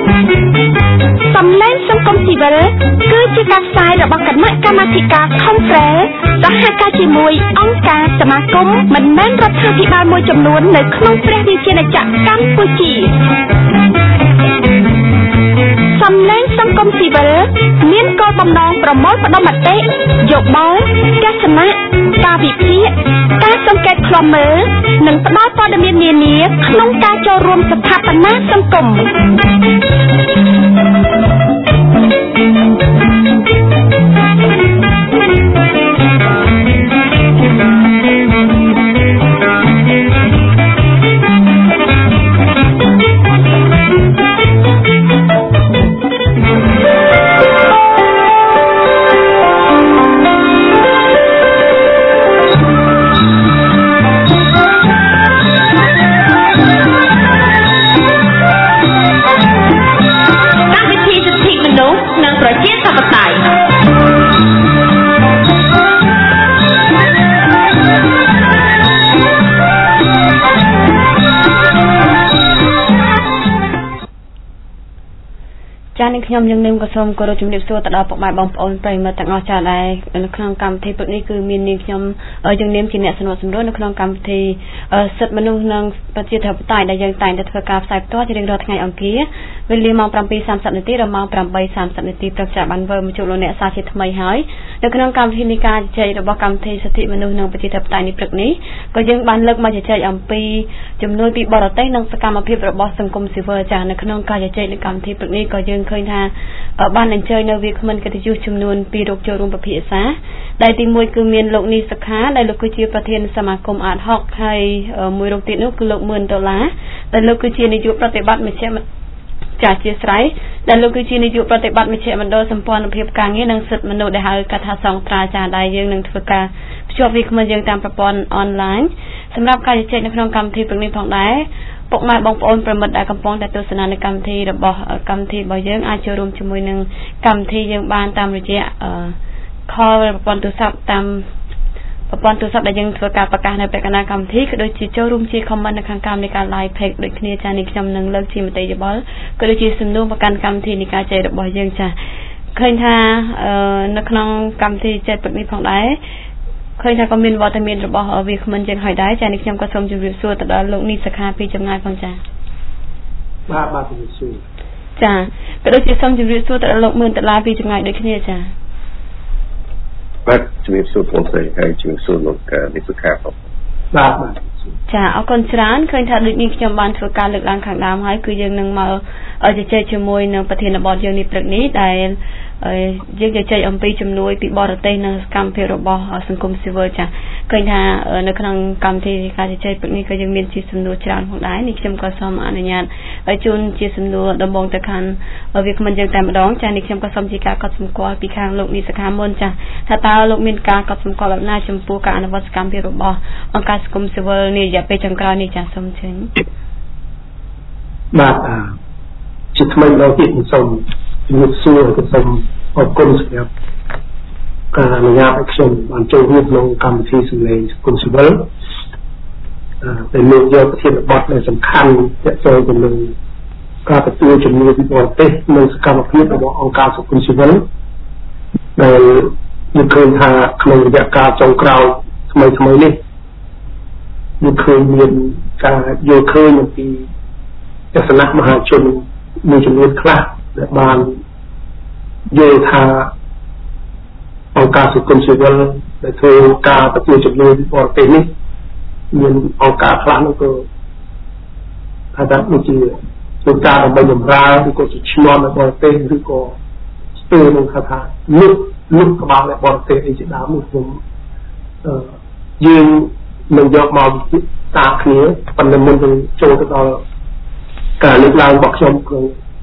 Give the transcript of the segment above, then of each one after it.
សំឡេងសង្គមស៊ីវិលគឺជាការផ្សាយរបស់គណៈកម្មាធិការខុងប្រែសហការជាមួយអង្គការសមាគមមិនមែនរដ្ឋាភិបាលមួយចំនួននៅក្នុងព្រះរាជាណាចក្រកម្ពុជាសំឡេងសង្គមស៊ីវិលមានគោលបំណងប្រមូលផ្ដុំមតិយោបល់ទស្សនៈការវិភាគការសង្កេតឃ្លាំមើលនិងផ្ដល់ព័ត៌មាននានាក្នុងការចូលរួមស្ថាបនាសង្គមខ្ញុំយើងនឹងក៏សូមគោរពជំរាបសួរទៅដល់ពុកម៉ែបងប្អូនប្រិយមិត្តទាំងអស់ចា៎ដែរនៅក្នុងកម្មវិធីព្រឹកនេះគឺមាននាងខ្ញុំយើងនាមជាអ្នកសម្របសម្រួលនៅក្នុងកម្មវិធីសិទ្ធិមនុស្សនិងប្រជាធិបតេយ្យដែលយើងតែងតែធ្វើការផ្សាយផ្ទាល់ជារៀងរាល់ថ្ងៃអង្គារវេលាម៉ោង 7:30 នាទីដល់ម៉ោង 8:30 នាទីព្រឹកចា៎បានវិលមកជួបលោកអ្នកសាជាថ្មីហើយនៅក្នុងកម្មវិធីនៃការជជែករបស់កម្មវិធីសិទ្ធិមនុស្សនិងប្រជាធិបតេយ្យនេះព្រឹកនេះក៏យើងបានលើកមកជជែកអំពីចំនួនពីបរទេសនិងសកម្មភាពរបស់សង្គមស៊ីវិលចា៎នៅក្នុងការជជែកនៅកម្មវិធីព្រឹកនេះក៏យើងឃើញថាបានអញ្ជើញនៅវាគ្មិនកិត្តិយសចំនួន2រូបចូលរួមពិភាក្សាដែលទី1គឺមានលោកនីសុខាដែលលោកគឺជាប្រធានសមាគមអាតហុកហើយមួយរូបទៀតនោះគឺលោក$1000ដែលលោកគឺជានាយកប្រតិបត្តិមជ្ឈមណ្ឌលចាជាស្រ័យដែលលោកគឺជានាយកប្រតិបត្តិមជ្ឈមណ្ឌលសម្ព័ន្ធភាពការងារនិងសិទ្ធិមនុស្សដែលហៅកាត់ថាសង្ត្រាចាដែលយើងនឹងធ្វើការភ្ជាប់វាគ្មិនយើងតាមប្រព័ន្ធអនឡាញសម្រាប់ការជជែកនៅក្នុងកម្មវិធីព្រឹកនេះផងដែរពុកម៉ែបងប្អូនប្រិមិត្តដែលកំពុងតែទស្សនានៅកម្មវិធីរបស់កម្មវិធីរបស់យើងអាចចូលរួមជាមួយនឹងកម្មវិធីយើងបានតាមរយៈcall ប្រព័ន្ធទូរស័ព្ទតាមប្រព័ន្ធទូរស័ព្ទដែលយើងធ្វើការប្រកាសនៅពាក្យកណ្ដាលកម្មវិធីក៏ដូចជាចូលរួមជា comment នៅខាងក្រោមនៃការ live page ដូចគ្នាចានេះខ្ញុំនឹងលើកជាមតិយោបល់ក៏ដូចជាសំណួរប្រកាន់កម្មវិធីនៃការចែករបស់យើងចាឃើញថានៅក្នុងកម្មវិធីចែកព្រឹកនេះផងដែរឃើញថាក៏មានវត្តមានរបស់វាគ្មិនយើងហើយដែរចានេះខ្ញុំក៏សូមជម្រាបសួរទៅដល់លោកនីសុខាពីចម្ងាយផងចាបាទជំរាបសួរចាក៏ដូចជាសូមជម្រាបសួរទៅដល់លោក$1000ពីចម្ងាយដូចគ្នាចាបាទជំរាបសួរបងស្រីហើយជំរាបសួរលោកនីសុខាផងបាទចាអរគុណច្រើនឃើញថាដូចនេះខ្ញុំបានធ្វើការលើកឡើងខាងដើមហើយគឺយើងនឹងមកជជែកជាមួយនឹងប្រធានបទយើងនេះព្រឹកនេះដែលយើងជជែកអំពីជំនួយពីបរទេសនិងសកម្មភាពរបស់សង្គមស៊ីវិលចាឃើញថានៅក្នុងកម្មវិធីការជជែកព្រឹកនេះក៏យើងមានជាសំណួរច្រើនផងដែរនេះខ្ញុំក៏សូមអនុញ្ញាតជូនជាសំណួរដំបូងទៅខាងវាគ្មិនយើងតែម្ដងចានេះខ្ញុំក៏សូមជាការកត់សម្គាល់ពីខាងលោកនីសុខាមុនចាថាតើលោកមានការកត់សម្គាល់បែបណាចំពោះការអនុវត្តសកម្មភាពរបស់អង្គការសង្គមស៊ីវិលនេះរយៈពេលចុងក្រោយនេះចាសូមជើញបាទជាថ្មីម្ដងទៀតសូមជំរាបសួរក៏សូមអរគុណសម្រាប់ការអនុញ្ញាតឲ្យខ្ញុំបានចូលរួមក្នុងកម្មវិធីសម្លេងសង្គមស៊ីវិលដែលលើកយកប្រធានបទដែលសំខាន់ទាក់ទងទៅនឹងការទទួលជំនួយពីបរទេសនិងសកម្មភាពរបស់អង្គការសង្គមស៊ីវិលដែលយើងឃើញថាក្នុងរយៈកាលចុងក្រោយថ្មីនេះយើងឃើញមានការយល់ឃើញអំពីទស្សនៈមហាជនមួយចំនួនខ្លះដែលបានយល់ថាអង្គការសង្គមស៊ីវិលដែលធ្វើការទទួលជំនួយពីបរទេសនេះមានអង្គការខ្លះនោះក៏ថាដូចជាធ្វើការដើម្បីបម្រើឬក៏ជាឈ្មោះនៅបរទេសឬក៏ស្ទើរនឹងថាលុបក្បាលនៅបរទេសអីជាដើមនេះខ្ញុំយើងនឹងយកមកពិភាក្សាគ្នាប៉ុន្តែមុននឹងចូលទៅដល់ការលើកឡើងរបស់ខ្ញុំគឺ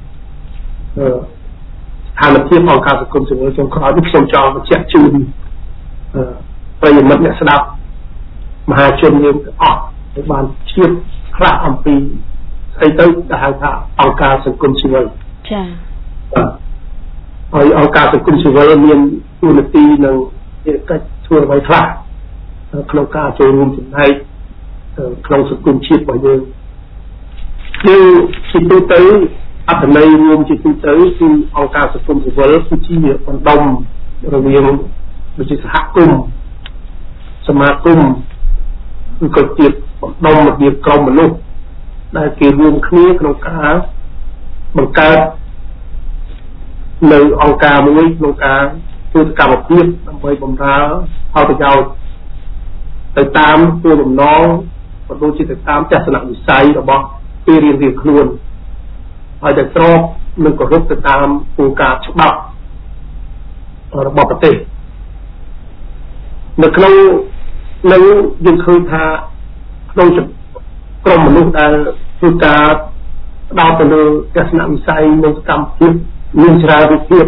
ស្ថានភាពអង្គការសង្គមស៊ីវិលចុងក្រោយនេះខ្ញុំចង់បញ្ជាក់ជូនប្រិយមិត្តអ្នកស្ដាប់មហាជនយើងទាំងអស់ដែលបានជ្រាបខ្លះអំពីស្អីទៅដែលហៅថាអង្គការសង្គមស៊ីវិលចា៎ហើយអង្គការសង្គមស៊ីវិលមានទូនាទីនិងភារកិច្ចធ្វើអ្វីខ្លះក្នុងការចូលរួមចំណែកក្នុងសង្គមជាតិរបស់យើងគឺទីទៅអត្ថន័យរួមជាទូទៅគឺអង្គការសង្គមស៊ីវិលគឺជាបណ្ដុំរវាងដូចជាសហគមន៍សមាគមឬក៏ជាបណ្ដុំរបៀបក្រុមមនុស្សដែលគេរួមគ្នាក្នុងការបង្កើតនៅអង្គការមួយក្នុងការធ្វើសកម្មភាពដើម្បីបម្រើផលប្រយោជន៍ទៅតាមគោលបំណងក៏ដូចជាទៅតាមទស្សនវិស័យរបស់ពេលរៀនរៀនខ្លួនហើយតែស្របនឹងគោរពទៅតាមគោលការណ៍ច្បាប់របស់ប្រទេសនៅក្នុងនឹងយើងឃើញថាក្នុងក្រុមមនុស្សដែលធ្វើការផ្ដោតទៅលើទស្សនវិស័យនិងសកម្មភាពមានច្រើនរូបភាព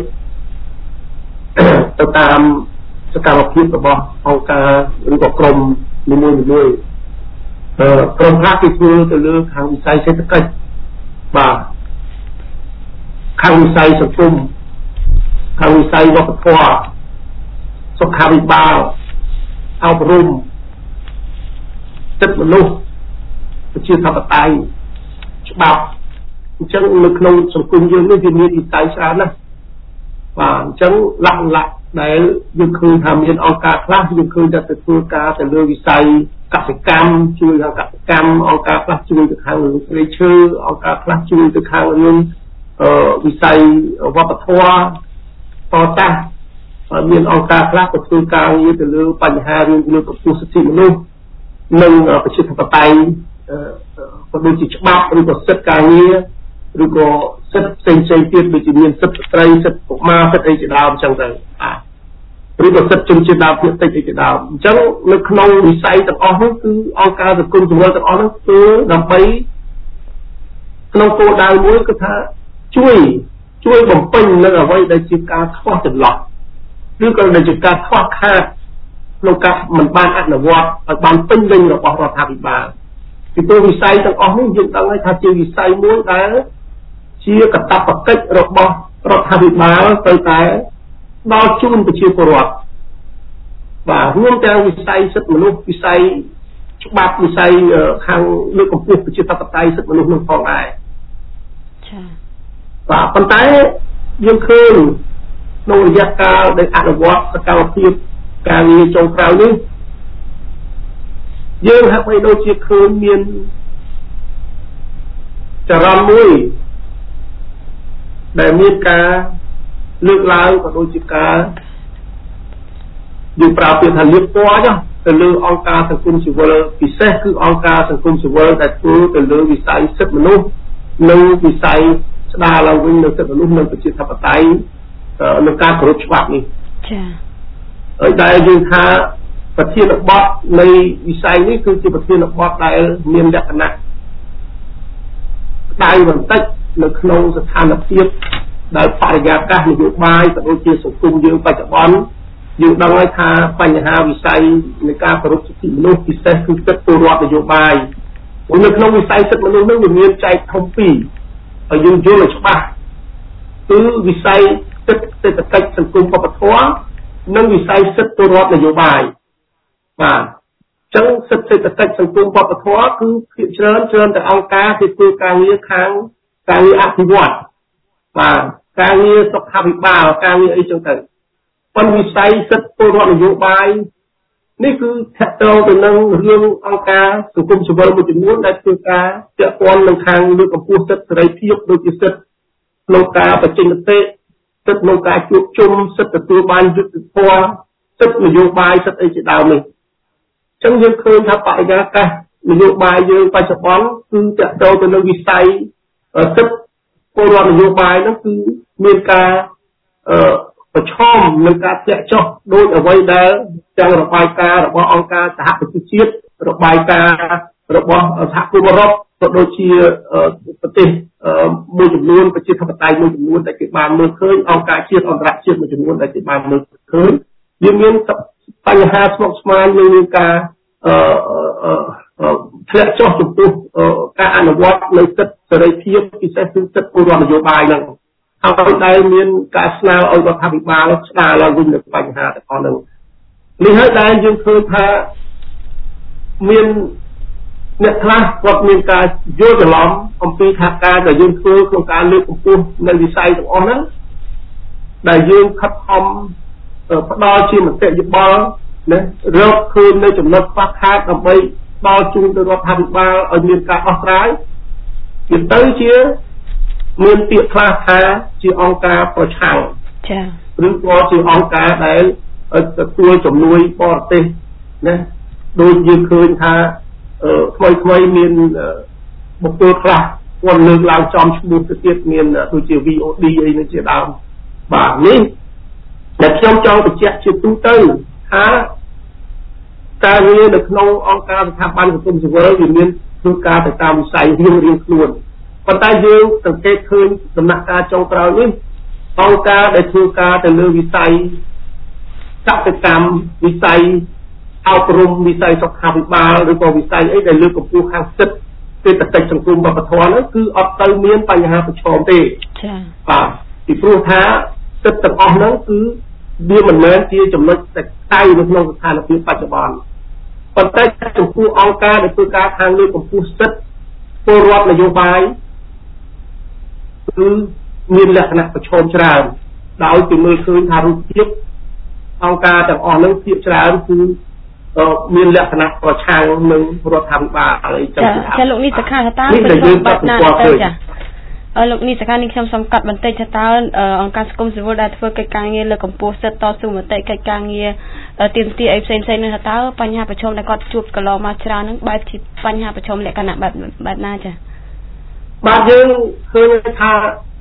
ទៅតាមសកម្មភាពរបស់អង្គការឬក៏ក្រុមនីមួយៗក្រុមខ្លះគេធ្វើទៅលើខាងវិស័យសេដ្ឋកិច្ចបាទខាងវិស័យសង្គមខាងវិស័យវប្បធម៌សុខាភិបាលអប់រំចិត្តមនុស្សប្រជាធិបតេយ្យច្បាប់អញ្ចឹងនៅក្នុងសង្គមយើងនេះវាមានវិស័យច្រើនណាស់បាទអញ្ចឹងលក្ខណៈដែលយើងឃើញថាមានអង្គការខ្លះយើងឃើញតែទៅធ្វើការទៅលើវិស័យកសិកម្មជួយដល់កសិកម្មអង្គការខ្លះជួយទៅខាងព្រៃឈើអង្គការខ្លះជួយទៅខាងរឿងវិស័យវប្បធម៌តតាស់មានអង្គការខ្លះក៏ធ្វើការងារទៅលើបញ្ហារឿងលើកម្ពុជាសិទ្ធិមនុស្សនិងប្រជាធិបតេយ្យក៏ដូចជាច្បាប់ឬក៏សិទ្ធិការងារឬក៏សិទ្ធិផ្សេងៗទៀតដូចជាមានសិទ្ធិស្ត្រីសិទ្ធិកុមារសិទ្ធិអីជាដើមអញ្ចឹងទៅឬក៏សិទ្ធិជនជាតិដើមភាគតិចអីជាដើមអញ្ចឹងនៅក្នុងវិស័យទាំងអស់នោះគឺអង្គការសង្គមស៊ីវិលទាំងអស់នោះគឺដើម្បីក្នុងគោលដៅមួយគឺថាជួយបំពេញនៅអ្វីដែលជាការខ្វះចន្លោះឬក៏ដែលជាការខ្វះខាតក្នុងការមិនបានអនុវត្តឲ្យបានពេញលេញរបស់រដ្ឋាភិបាលពីព្រោះវិស័យទាំងអស់នេះយើងដឹងហើយថាជាវិស័យមួយដែលជាកាតព្វកិច្ចរបស់រដ្ឋាភិបាលទៅតែដល់ជូនប្រជាពលរដ្ឋបាទរួមទាំងវិស័យសិទ្ធិមនុស្សវិស័យច្បាប់វិស័យខាងលើកកម្ពស់ប្រជាធិបតេយ្យសិទ្ធិមនុស្សនឹងផងដែរចា៎បាទប៉ុន្តែយើងឃើញក្នុងរយៈកាលដែលអនុវត្តសកម្មភាពការងារចុងក្រោយនេះយើងហាក់បីដូចជាឃើញមានចរន្តមួយដែលមានការលើកឡើងក៏ដូចជាការយើងប្រើពាក្យថាលៀបពណ៌ចុះទៅលើអង្គការសង្គមស៊ីវិលពិសេសគឺអង្គការសង្គមស៊ីវិលដែលធ្វើទៅលើវិស័យសិទ្ធិមនុស្សនិងវិស័យស្ដារឡើងវិញនៅសិទ្ធិមនុស្សនិងប្រជាធិបតេយ្យនឹងការគោរពច្បាប់នេះចា៎ហើយដែលយើងថាប្រធានបទនៃវិស័យនេះគឺជាប្រធានបទដែលមានលក្ខណៈដៃបន្តិចនៅក្នុងស្ថានភាពដែលបរិយាកាសនយោបាយក៏ដូចជាសង្គមយើងបច្ចុប្បន្នយើងដឹងហើយថាបញ្ហាវិស័យនៃការគោរពសិទ្ធិមនុស្សពិសេសគឺសិទ្ធិពលរដ្ឋនយោបាយនៅក្នុងវិស័យសិទ្ធិមនុស្សនោះវាមានចែកធំពីរហើយយើងយល់ឲ្យច្បាស់គឺវិស័យសិទ្ធិសេដ្ឋកិច្ចសង្គមវប្បធម៌និងវិស័យសិទ្ធិពលរដ្ឋនយោបាយបាទអញ្ចឹងសិទ្ធិសេដ្ឋកិច្ចសង្គមវប្បធម៌គឺភាគច្រើនតែអង្គការគេធ្វើការងារខាងការងារអភិវឌ្ឍបាទការងារសុខាភិបាលការងារអីចឹងទៅប៉ុន្តែវិស័យសិទ្ធិពលរដ្ឋនយោបាយនេះគឺថាក់ទងទៅនឹងរឿងអង្គការសង្គមស៊ីវិលមួយចំនួនដែលធ្វើការពាក់ព័ន្ធនឹងខាងលើកកម្ពស់សិទ្ធិសេរីភាពដូចជាសិទ្ធិក្នុងការបញ្ចេញមតិសិទ្ធិក្នុងការជួបជុំសិទ្ធិទទួលបានយុត្តិធម៌សិទ្ធិនយោបាយសិទ្ធិអីជាដើមនេះអញ្ចឹងយើងឃើញថាបរិយាកាសនយោបាយយើងបច្ចុប្បន្នគឺទាក់ទងទៅនឹងវិស័យសិទ្ធិពលរដ្ឋនយោបាយនោះគឺមានការប្រឈមនឹងការធ្លាក់ចុះដោយអ្វីដែលទាំងរបាយការណ៍របស់អង្គការសហប្រជាជាតិរបាយការណ៍របស់សហគមន៍អឺរ៉ុបក៏ដូចជាប្រទេសមួយចំនួនប្រជាធិបតេយ្យមួយចំនួនដែលគេបានមើលឃើញអង្គការជាតិអន្តរជាតិមួយចំនួនដែលគេបានមើលឃើញវាមានបញ្ហាស្មុគស្មាញនឹងការធ្លាក់ចុះចំពោះការអនុវត្តនៅសិទ្ធិសេរីភាពពិសេសគឺសិទ្ធិពលរដ្ឋនយោបាយហ្នឹងហើយដែលមានការស្នើឲ្យរដ្ឋាភិបាលស្ដារឡើងវិញនៅបញ្ហាទាំងអស់ហ្នឹងនេះហើយដែលយើងឃើញថាមានអ្នកខ្លះគាត់មានការយល់ច្រឡំអំពីថាការដែលយើងធ្វើក្នុងការលើកកម្ពស់នៅវិស័យទាំងអស់ហ្នឹងដែលយើងខិតខំផ្ដល់ជាមតិយោបល់ណារកឃើញនៅចំណុចខ្វះខាតដើម្បីដល់ជូនទៅរដ្ឋាភិបាលឲ្យមានការដោះស្រាយវាទៅជាមានពាក្យខ្លះថាជាអង្គការប្រឆាំងចា៎ឬក៏ជាអង្គការដែលទទួលជំនួយបរទេសណាដូចយើងឃើញថាថ្មីមានបុគ្គលខ្លះគាត់លើកឡើងចំឈ្មោះទៅទៀតមានដូចជា VOD អីនេះជាដើមបាទនេះតែខ្ញុំចង់បញ្ជាក់ជាទូទៅថាការងារនៅក្នុងអង្គការស្ថាប័នសង្គមស៊ីវិលវាមានធ្វើការទៅតាមវិស័យរៀងខ្លួនប៉ុន្តែយើងសង្កេតឃើញដំណាក់កាលចុងក្រោយនេះអង្គការដែលធ្វើការទៅលើវិស័យកសិកម្មវិស័យអប់រំវិស័យសុខាភិបាលឬក៏វិស័យអីដែលលើកកម្ពស់ខាងសិទ្ធិសេដ្ឋកិច្ចសង្គមវប្បធម៌នោះគឺអត់ទៅមានបញ្ហាប្រឈមទេចា៎បាទពីព្រោះថាសិទ្ធិទាំងអស់ហ្នឹងគឺវាមិនមែនជាចំណុចតែដៃនៅក្នុងស្ថានភាពបច្ចុប្បន្នប៉ុន្តែចំពោះអង្គការដែលធ្វើការខាងលើកកម្ពស់សិទ្ធិពលរដ្ឋនយោបាយគឺមានលក្ខណៈប្រឈមច្រើនដោយគេមើលឃើញថារូបភាពអង្គការទាំងអស់ហ្នឹងភាគច្រើនគឺមានលក្ខណៈប្រឆាំងនឹងរដ្ឋាភិបាលអីចឹងចាលោកនេះសខាថាតើប្រឈមបែបណាទៅចាលោកនេះសខានេះខ្ញុំសូមកាត់បន្តិចថាតើអង្គការសង្គមស៊ីវិលដែលធ្វើកិច្ចការងារលើកម្ពុជាសិទ្ធិតស៊ូមតិកិច្ចការងារទាមទារអីផ្សេងៗនោះថាតើបញ្ហាប្រឈមដែលគាត់ជួបកន្លងមកច្រើនហ្នឹងបែបជាបញ្ហាប្រឈមលក្ខណៈបែបណាចាបាទយើងឃើញថា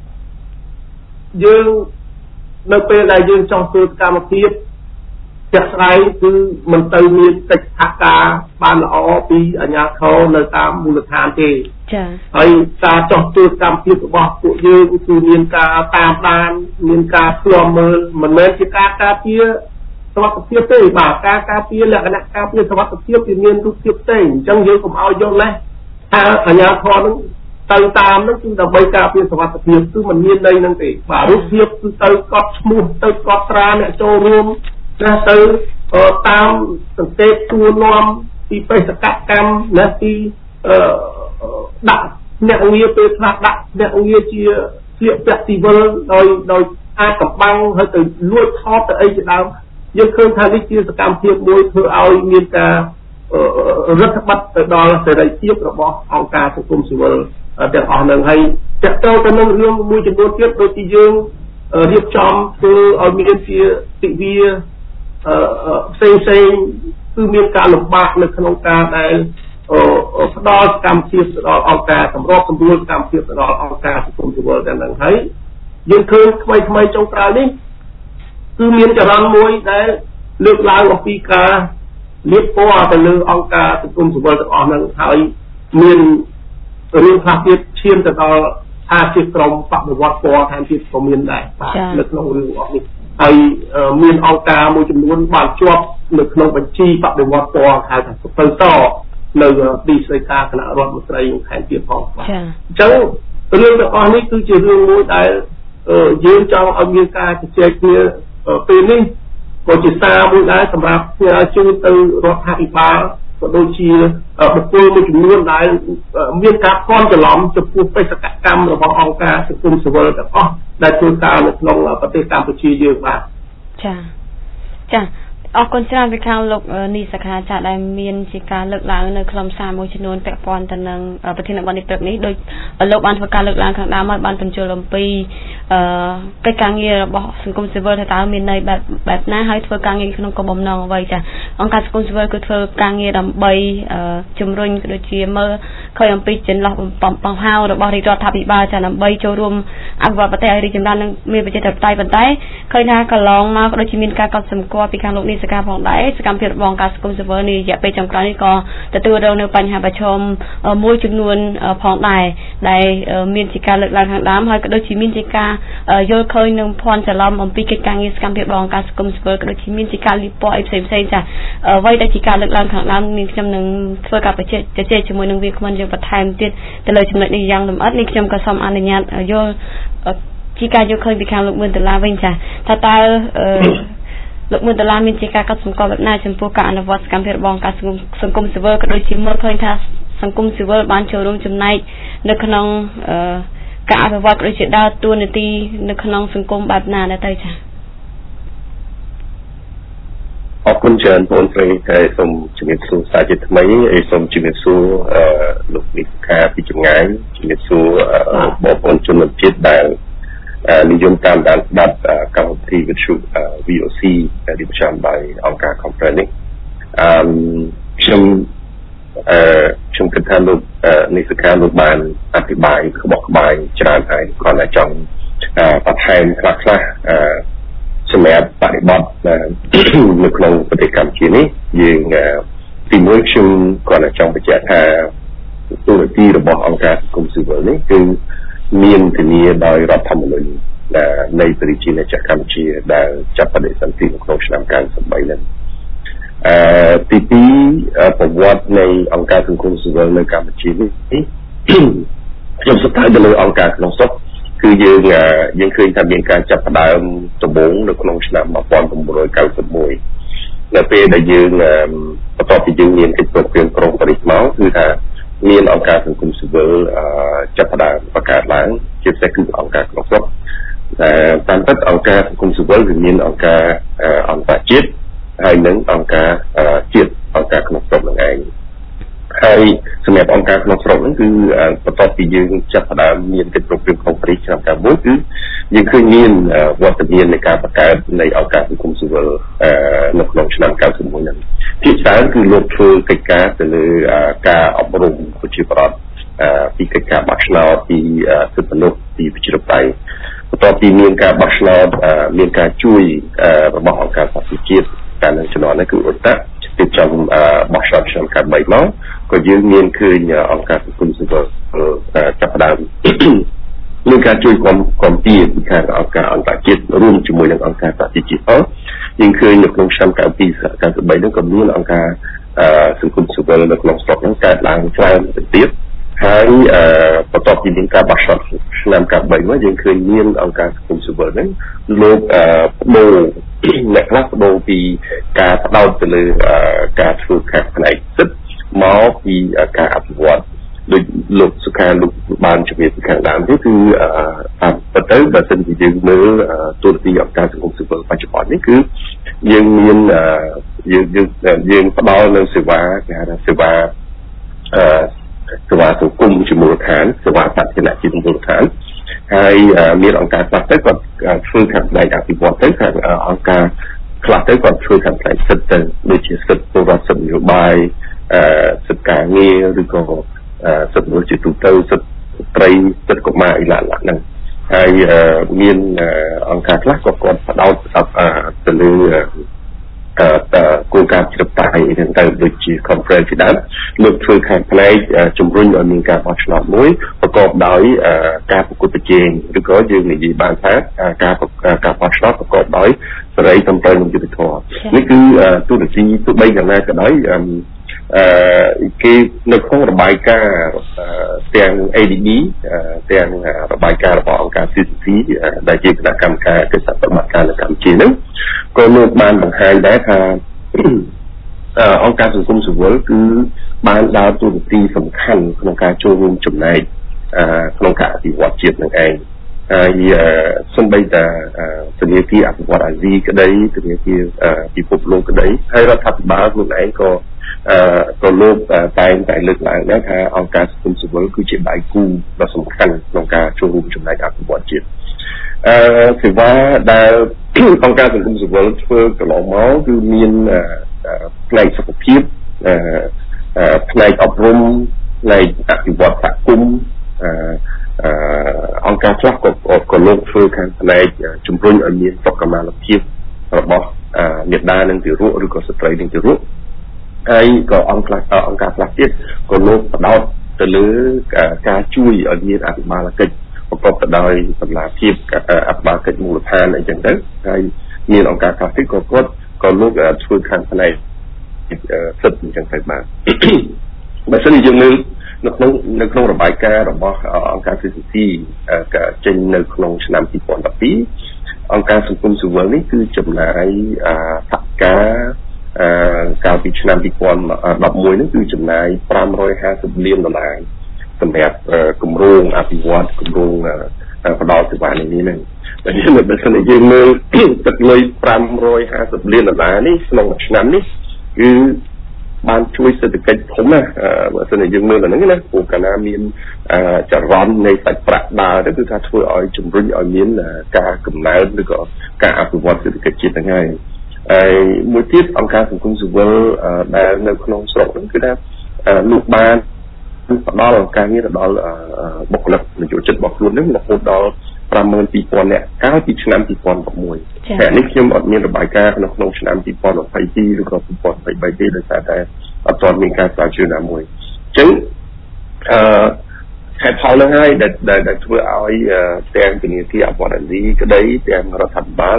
យើងនៅពេលដែលយើងចង់ធ្វើសកម្មភាពជាក់ស្ដែងគឺមិនទៅមានកិច្ចសហការបានល្អពីអាជ្ញាធរនៅតាមមូលដ្ឋានទេចា៎ហើយការចោះធ្វើសកម្មភាពរបស់ពួកយើងគឺមានការតាមដានមានការឃ្លាំមើលមិនមែនជាការការពារសុខភាពទេបាទការការពារលក្ខណៈការពារសុខភាពវាមានរូបភាពទេអញ្ចឹងយើងកុំឲ្យយកលេសថាអាជ្ញាធរនឹងទៅតាមនឹងគឺដើម្បីការពារសុខភាពគឺមិនមានន័យនឹងទេបាទរូបភាពគឺទៅកត់ឈ្មោះទៅកត់ត្រាអ្នកចូលរួមណាទៅតាមសង្កេតទូនាំពីបេសកកម្មណាពីដាក់អ្នកងារពេលខ្លះដាក់អ្នកងារជាស្លៀកពាក់ស៊ីវិលដោយអាចកំបាំងហើយទៅលួចថតទៅអីជាដើមយើងឃើញថានេះជាសកម្មភាពមួយធ្វើឲ្យមានការរដ្ឋបတ်ទៅដល់សេរីភាពរបស់អង្គការសង្គមស៊ីវិលទាំងអស់នឹងហើយតើទៅនឹងរឿងមួយចំនួនទៀតដូចជាយើងរៀបចំធ្វើឲ្យមានជាទិវាផ្សេងគឺមានការលំបាកនៅក្នុងការដែលផ្ដល់សកម្មភាពទៅដល់អង្គការសម្របសម្រួលសកម្មភាពទៅដល់អង្គការសង្គមស៊ីវិលទាំងហ្នឹងហើយយើងឃើញថ្មីចុងក្រោយនេះគឺមានចរន្តមួយដែលលើកឡើងអំពីការលាបពណ៌ទៅលើអង្គការសង្គមស៊ីវិលទាំងអស់ហ្នឹងហើយមានរឿងខ្លះទៀតឈានទៅដល់ថាជាក្រុមបដិវត្តពណ៌ថែមទៀតក៏មានដែរបាទនៅក្នុងរឿងអស់នេះហើយមានអង្គការមួយចំនួនបានជាប់នៅក្នុងបញ្ជីបដិវត្តពណ៌ហៅថាទៅតនៅទីស្តីការគណៈរដ្ឋមន្ត្រីខេត្តទៀតផងបាទអញ្ចឹងរឿងទាំងអស់នេះគឺជារឿងមួយដែលយើងចង់ឲ្យមានការជជែកគ្នាពេលនេះក៏ជាសារមួយដែរសម្រាប់ជូនទៅរដ្ឋាភិបាលក៏ដូចជាបុគ្គលមួយចំនួនដែលមានការភ័ន្តច្រឡំចំពោះបេសកកម្មរបស់អង្គការសង្គមស៊ីវិលទាំងអស់ដែលធ្វើការនៅក្នុងប្រទេសកម្ពុជាយើងបាទចាអរគុណច្រើនពីខាងលោកនីសខាចាដែលមានជាការលើកឡើងនៅខ្លឹមសារមួយចំនួនពាក់ព័ន្ធទៅនឹងប្រធានបទនេះព្រឹកនេះដោយលោកបានធ្វើការលើកឡើងខាងដើមហើយបានបញ្ចូលអំពីកិច្ចការងាររបស់សង្គមស៊ីវិលថាតើមានន័យបែបណាហើយធ្វើការងារក្នុងគោលបំណងអ្វីចាអង្គការសង្គមស៊ីវិលគឺធ្វើការងារដើម្បីជំរុញក៏ដូចជាមើលឃើញអំពីចន្លោះបង្ហោរបស់រាជរដ្ឋាភិបាលចាដើម្បីចូលរួមអភិវឌ្ឍប្រទេសឲ្យរីកចម្រើននិងមានប្រជាធិបតេយ្យប៉ុន្តែឃើញថាកន្លងមកក៏ដូចជាមានការកត់សម្គាល់ពីខាងលោកនេះសកម្មផងដែរសកម្មភាពរបស់អង្គការសង្គមស៊ីវិលនេះរយៈពេលចុងក្រោយនេះក៏ទទួលរងនៅបញ្ហាប្រឈមមួយចំនួនផងដែរដែលមានជាការលើកឡើងខាងដើមហើយក៏ដូចជាមានជាការយល់ឃើញនឹងភ័ន្តច្រឡំអំពីកិច្ចការងារសកម្មភាពរបស់អង្គការសង្គមស៊ីវិលក៏ដូចជាមានជាការលិពណ៌អីផ្សេងចាអ្វីដែលជាការលើកឡើងខាងដើមនេះខ្ញុំនឹងធ្វើការជជែកជាមួយនឹងវាគ្មិនយើងបន្ថែមទៀតទៅលើចំណុចនេះយ៉ាងលម្អិតនេះខ្ញុំក៏សូមអនុញ្ញាតយល់ជាការយល់ឃើញពីខាងលោកមឿនដុល្លារវិញចាថាតើលោកមឿនដុល្លារមានជាការកត់សម្គាល់បែបណាចំពោះការអនុវត្តសកម្មភាពរបស់អង្គការសង្គមស៊ីវិលក៏ដូចជាមើលឃើញថាសសង្គមស៊ីវិលបានចូលរួមចំណែកនៅក្នុងការអភិវឌ្ឍក៏ដូចជាដើរតួនាទីនៅក្នុងសង្គមបែបណាដែរទៅចា៎អរគុណច្រើនបងប្អូនហើយសូមជំរាបសួរសាជាថ្មីហើយសូមជំរាបសួរលោកនិកាពីចម្ងាយជំរាបសួរបងប្អូនជនជាតិដែលនិយមតាមដានស្ដាប់កម្មវិធីវិទ្យុ VOC ដែលរៀបចំដោយអង្គការ Conference នេះខ្ញុំគិតថាលោកនិកាលោកបានអธิบายក្បោះក្បាយច្រើនហើយគាត់តែចង់បន្ថែមខ្លះសម្រាប់បរិបទនៅក្នុងប្រទេសកម្ពុជានេះយើងទីមួយខ្ញុំគាត់តែចង់បញ្ជាក់ថាទូរទស្សន៍របស់អង្គការសង្គមស៊ីវិលនេះគឺមានធានាដោយរដ្ឋធម្មនុញ្ញនៃប្រជាជាតិកម្ពុជាដែលចាប់បដិសន្ធិក្នុងឆ្នាំ93នេះទី2ប្រវត្តិនៃអង្គការសង្គមស៊ីវិលនៅកម្ពុជានេះខ្ញុំសរសើរទៅលើអង្គការក្នុងស្រុកគឺយើងឃើញថាមានការចាប់ផ្ដើមដំបូងនៅក្នុងឆ្នាំ1991នៅពេលដែលយើងបន្ទាប់ពីយើងមានកិច្ចព្រមព្រៀងក្រុងប៉ារីសមកគឺថាមានអង្គការសង្គមស៊ីវិលចាប់ផ្ដើមបង្កើតឡើងជាពិសេសគឺអង្គការក្នុងស្រុកតាមពិតអង្គការសង្គមស៊ីវិលគឺមានអង្គការអន្តរជាតិហើយនិងអង្គការជាតិអង្គការក្នុងស្រុកនឹងឯងហើយសម្រាប់អង្គការក្នុងស្រុកហ្នឹងគឺបន្ទាប់ពីយើងចាប់ផ្ដើមមានកិច្ចព្រមព្រៀងក្នុងប៉ារីសឆ្នាំ91គឺយើងឃើញមានវត្តមាននៃការបង្កើតនៃអង្គការសង្គមស៊ីវិលនៅក្នុងឆ្នាំ91ហ្នឹងភាគច្រើនគឺលោកធ្វើកិច្ចការទៅលើការអប់រំប្រជាពលរដ្ឋពីកិច្ចការបោះឆ្នោតពីសិទ្ធិមនុស្សពីប្រជាធិបតេយ្យបន្ទាប់ពីមានការបោះឆ្នោតមានការជួយរបស់អង្គការសហប្រជាជាតិកាលនៅជំនាន់នេះគឺឧត្តរពីចំបោះឆ្នោតឆ្នាំ93មកក៏យើងមានឃើញអង្គការសង្គមស៊ីវិលចាប់ផ្ដើមមានការជួយគាំពារពីខាងអង្គការអន្តរជាតិរួមជាមួយនឹងអង្គការសហជីវជាតិយើងឃើញនៅក្នុងឆ្នាំ92 93នោះក៏មានអង្គការសង្គមស៊ីវិលនៅក្នុងស្រុកហ្នឹងកើតឡើងច្រើនទៅទៀតហើយបន្ទាប់ពីមានការបោះឆ្នោតឆ្នាំ93មកយើងឃើញមានអង្គការសង្គមស៊ីវិលហ្នឹងលោកបដូរអ្នកខ្លះបដូរពីការផ្ដោតទៅលើការធ្វើខាងផ្នែកសិទ្ធិមកពីការអភិវឌ្ឍដូចលោកសុខាលោកបានជំរាបពីខាងដើមនេះគឺតាមពិតទៅបើសិនជាយើងមើលទូរទស្សន៍អង្គការសង្គមស៊ីវិលបច្ចុប្បន្ននេះគឺយើងមានយើងផ្ដល់នៅសេវាគេហៅថាសេវាសង្គមជាមូលដ្ឋានសេវាសាធារណៈជាមូលដ្ឋានហើយមានអង្គការខ្លះទៅគាត់ធ្វើខាងផ្នែកអភិវឌ្ឍទៅខាងអង្គការខ្លះទៅគាត់ធ្វើខាងផ្នែកសិទ្ធិទៅដូចជាសិទ្ធិពលរដ្ឋសិទ្ធិនយោបាយសិទ្ធិការងារឬក៏សិទ្ធិមនុស្សជាទូទៅសិទ្ធិស្ត្រីសិទ្ធិកុមារអីឡើងហ្នឹងហើយមានអង្គការខ្លះក៏គាត់ផ្ដោតទៅលើគោលការណ៍ជ្រឹបតែអីហ្នឹងទៅដូចជា conference ជាដើមលើកធ្វើខាងផ្នែកជំរុញឲ្យមានការបោះឆ្នោតមួយប្រកបដោយការប្រកួតប្រជែងឬក៏យើងនិយាយបានថាការបោះឆ្នោតប្រកបដោយសេរីត្រឹមត្រូវនិងយុត្តិធម៌នេះគឺទូរទស្សន៍ទោះបីយ៉ាងណាក៏ដោយគេនៅក្នុងរបាយការណ៍ទាំង ADB ទាំងរបាយការណ៍របស់អង្គការ CCC ដែលជាគណៈកម្មការកិច្ចសហប្រតិបត្តិការនៅកម្ពុជាហ្នឹងក៏លោកបានបង្ហាញដែរថាអង្គការសង្គមស៊ីវិលគឺបានដើរតួនាទីសំខាន់ក្នុងការចូលរួមចំណែកក្នុងការអភិវឌ្ឍជាតិនឹងឯងហើយសូម្បីតែធនាគារអភិវឌ្ឍអាស៊ីក្តីធនាគារពិភពលោកក្តីហើយរដ្ឋាភិបាលខ្លួនឯងក៏លោកតែងតែលើកឡើងដែរថាអង្គការសង្គមស៊ីវិលគឺជាដៃគូដ៏សំខាន់ក្នុងការចូលរួមចំណែកអភិវឌ្ឍជាតិសេវាដែលអង្គការសង្គមស៊ីវិលធ្វើកន្លងមកគឺមានផ្នែកសុខភាពផ្នែកអប់រំផ្នែកអភិវឌ្ឍសហគមន៍អង្គការខ្លះក៏លោកធ្វើខាងផ្នែកជំរុញឲ្យមានសុខុមាលភាពរបស់មាតានិងទារកឬក៏ស្ត្រីនិងទារកហើយក៏អង្គការខ្លះទៀតក៏លោកផ្ដោតទៅលើការជួយឲ្យមានអភិបាលកិច្ចប្រកបទៅដោយតម្លាភាពអភិបាលកិច្ចមូលដ្ឋានអីចឹងទៅហើយមានអង្គការខ្លះទៀតក៏លោកធ្វើខាងផ្នែកសិទ្ធិអញ្ចឹងទៅបាទបើសិនជាយើងមើលនៅក្នុងរបាយការណ៍របស់អង្គការ CCC ចេញនៅក្នុងឆ្នាំ2012អង្គការសង្គមស៊ីវិលនេះគឺចំណាយថវិកាកាលពីឆ្នាំ2011នេះគឺចំណាយ$550 លានសម្រាប់គម្រោងអភិវឌ្ឍគម្រោងផ្ដល់សេវានេះហ្នឹងតែយើងបើសិនជាយើងមើលទឹកលុយ$550 លាននេះក្នុងមួយឆ្នាំនេះគឺបានជួយសេដ្ឋកិច្ចធំណាស់បើសិនជាយើងមើលអាហ្នឹងណាព្រោះកាលណាមានចរន្តនៃសាច់ប្រាក់ដើរទៅគឺថាធ្វើឲ្យជំរុញឲ្យមានការកំណើតឬក៏ការអភិវឌ្ឍសេដ្ឋកិច្ចជាតិហ្នឹងហើយហើយមួយទៀតអង្គការសង្គមស៊ីវិលដែលនៅក្នុងស្រុកហ្នឹងគឺថាលោកបានផ្ដល់ការងារទៅដល់បុគ្គលិកនយោជិតរបស់ខ្លួនហ្នឹងរហូតដល់52,000 នាក់កាលពីឆ្នាំ2016តែនេះខ្ញុំអត់មានរបាយការណ៍ក្នុងឆ្នាំ2022ឬក៏2023ទេដោយសារតែអត់ទាន់មានការស្រាវជ្រាវណាមួយអញ្ចឹងហេតុផលហ្នឹងហើយដែលធ្វើឲ្យទាំងធនាគារអបអរណីក្តីទាំងរដ្ឋាភិបាល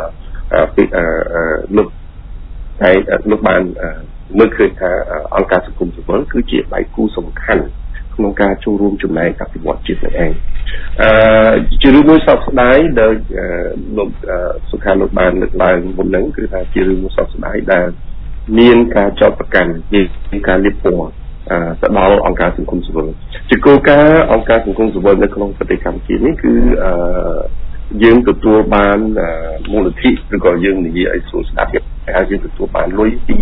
លោកបានមើលឃើញថាអង្គការសង្គមស៊ីវិលគឺជាដៃគូសំខាន់ក្នុងការចូលរួមចំណែកអភិវឌ្ឍជាតិនេះឯងជារឿងមួយសោកស្ដាយដែលលោកសុខាលោកបានលើកឡើងមុនហ្នឹងគឺថាជារឿងមួយសោកស្ដាយដែលមានការចោទប្រកាន់មានការលៀបពណ៌ទៅដល់អង្គការសង្គមស៊ីវិលជាគោលការណ៍អង្គការសង្គមស៊ីវិលនៅក្នុងប្រទេសកម្ពុជានេះគឺយើងទទួលបានមូលនិធិឬក៏យើងនិយាយឲ្យស្រួលស្ដាប់ហើយយើងទទួលបានលុយពី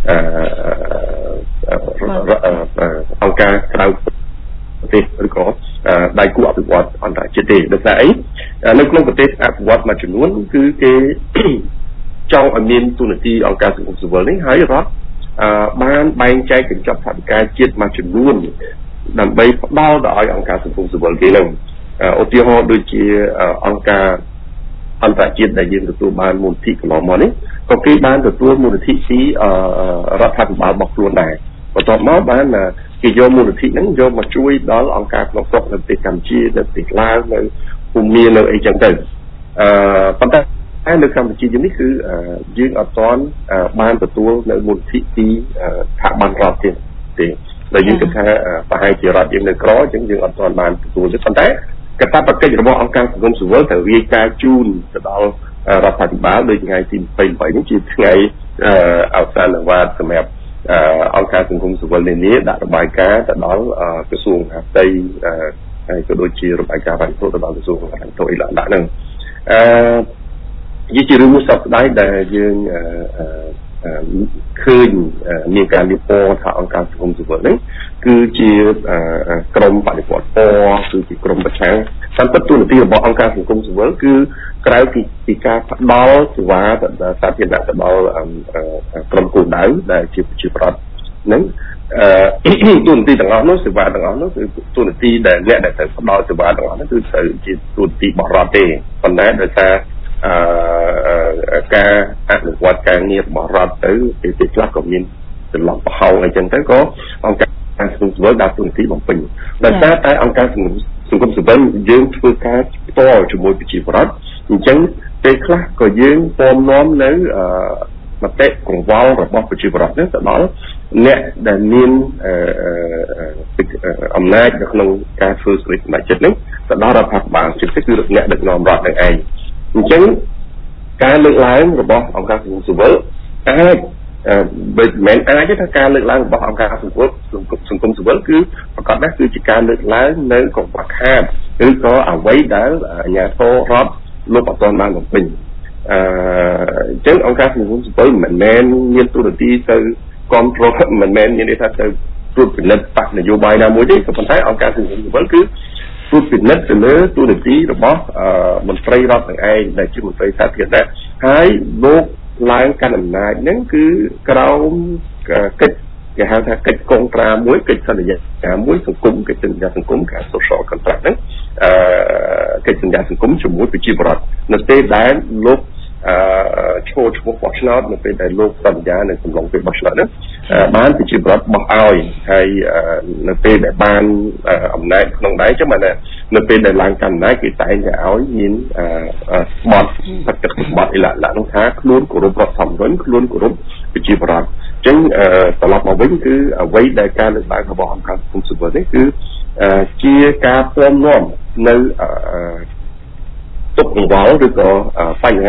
អង្គការក្រៅប្រទេសឬក៏ដៃគូអភិវឌ្ឍអន្តរជាតិទេដោយសារអីនៅក្នុងប្រទេសអភិវឌ្ឍមួយចំនួនគឺគេចង់ឲ្យមានទូនាទីអង្គការសង្គមស៊ីវិលនេះហើយរដ្ឋបានបែងចែកកញ្ចប់ថវិកាជាតិមួយចំនួនដើម្បីផ្ដល់ទៅឲ្យអង្គការសង្គមស៊ីវិលគេនឹងឧទាហរណ៍ដូចជាអង្គការអន្តរជាតិដែលយើងទទួលបានមូលនិធិកន្លងមកនេះក៏គេបានទទួលមូលនិធិពីរដ្ឋាភិបាលរបស់ខ្លួនដែរបន្ទាប់មកបានគេយកមូលនិធិហ្នឹងយកមកជួយដល់អង្គការក្នុងស្រុកនៅប្រទេសកម្ពុជានៅប្រទេសឡាវនៅភូមានៅអីចឹងទៅប៉ុន្តែនៅកម្ពុជាយើងនេះគឺយើងអត់ទាន់បានទទួលនៅមូលនិធិពីស្ថាប័នរដ្ឋទេដែលយើងគិតថាប្រហែលជារដ្ឋយើងនៅក្រអញ្ចឹងយើងអត់ទាន់បានទទួលទេប៉ុន្តែកាតព្វកិច្ចរបស់អង្គការសង្គមស៊ីវិលត្រូវរាយការណ៍ជូនទៅដល់រដ្ឋាភិបាលដោយថ្ងៃទី23នេះជាថ្ងៃអវសានវត្តសម្រាប់អង្គការសង្គមស៊ីវិលនានាដាក់របាយការណ៍ទៅដល់ក្រសួងមហាផ្ទៃហើយក៏ដូចជារបាយការណ៍បានទៅដល់ក្រសួងមហាផ្ទៃដាក់ហ្នឹងជារឿងមួយសប្តាហ៍ដែលយើងឃើញមានការលៀបពណ៌ថាអង្គការសង្គមស៊ីវិលហ្នឹងគឺជាក្រុមបដិវត្តពណ៌គឺជាក្រុមប្រឆាំងតាមពិតទូនាទីរបស់អង្គការសង្គមស៊ីវិលគឺក្រៅពីការផ្ដល់សេវាសាធារណៈទៅដល់ក្រុមគោលដៅដែលជាប្រជាប្រដ្ឋហ្នឹងទូនាទីទាំងអស់នោះសេវាទាំងអស់នោះគឺទូនាទីដែលអ្នកដែលត្រូវផ្ដល់សេវាទាំងអស់នោះគឺត្រូវជាទូនាទីរបស់រដ្ឋទេប៉ុន្តែដោយសារការអនុវត្តការងាររបស់រដ្ឋទៅពេលខ្លះក៏មានចន្លោះប្រហោងអីចឹងទៅក៏អង្គការសង្គមស៊ីវិលដើរតួនាទីបំពេញដោយសារតែអង្គការសង្គមស៊ីវិលយើងធ្វើការផ្ទាល់ជាមួយប្រជាពលរដ្ឋអញ្ចឹងពេលខ្លះក៏យើងពំនាំនៅមតិកង្វល់របស់ប្រជាពលរដ្ឋនេះទៅដល់អ្នកដែលមានអំណាចនៅក្នុងការធ្វើសេរីសម្រេចចិត្តនេះទៅដល់រដ្ឋាភិបាលជាពិសេសគឺអ្នកដឹកនាំរដ្ឋនឹងឯងអញ្ចឹងការលើកឡើងរបស់អង្គការសង្គមស៊ីវិលអាចមិនមែនអាចទេថាការលើកឡើងរបស់អង្គការសង្គមស៊ីវិលគឺប្រកាសណាស់គឺជាការលើកឡើងនៅកង្វះខាតឬក៏អ្វីដែលអាជ្ញាធររដ្ឋលោកអត់ទាន់បានបំពេញអញ្ចឹងអង្គការសង្គមស៊ីវិលមិនមែនមានទូរទស្សន៍ទៅគ្រប់គ្រងមិនមែនមានន័យថាទៅត្រួតពិនិត្យបកនយោបាយណាមួយទេក៏ប៉ុន្តែអង្គការសង្គមស៊ីវិលគឺត្រួតពិនិត្យទៅលើទូរទស្សន៍របស់មន្ត្រីរដ្ឋនឹងឯងដែលជាមន្ត្រីសាធារណៈហើយលោកឡើងកាន់អំណាចហ្នឹងគឺក្រោមកិច្ចគេហៅថាកិច្ចកងត្រាមួយកិច្ចសន្យាមួយសង្គមកិច្ចសន្យាសង្គមការ social contract ហ្នឹងកិច្ចសន្យាសង្គមជាមួយប្រជាពលរដ្ឋនៅពេលដែលលោកឈ្មោះបោះឆ្នោតនៅពេលដែលលោកសន្យានៅកំឡុងពេលបោះឆ្នោតហ្នឹងបានប្រជាពលរដ្ឋបោះឲ្យហើយនៅពេលដែលបានអំណាចក្នុងដៃចឹងបាននៅពេលដែលឡើងកាន់អំណាចគេតែងតែឲ្យមានបទបទបទអីឡានោះថាខ្លួនគោរពរដ្ឋធម្មនុញ្ញខ្លួនគោរពប្រជាពលរដ្ឋអញ្ចឹងត្រឡប់មកវិញគឺអ្វីដែលការលើកឡើងរបស់អង្គការសង្គមស៊ីវិលនេះគឺជាការពំនាំនៅទុកកង្វល់ឬក៏បញ្ហា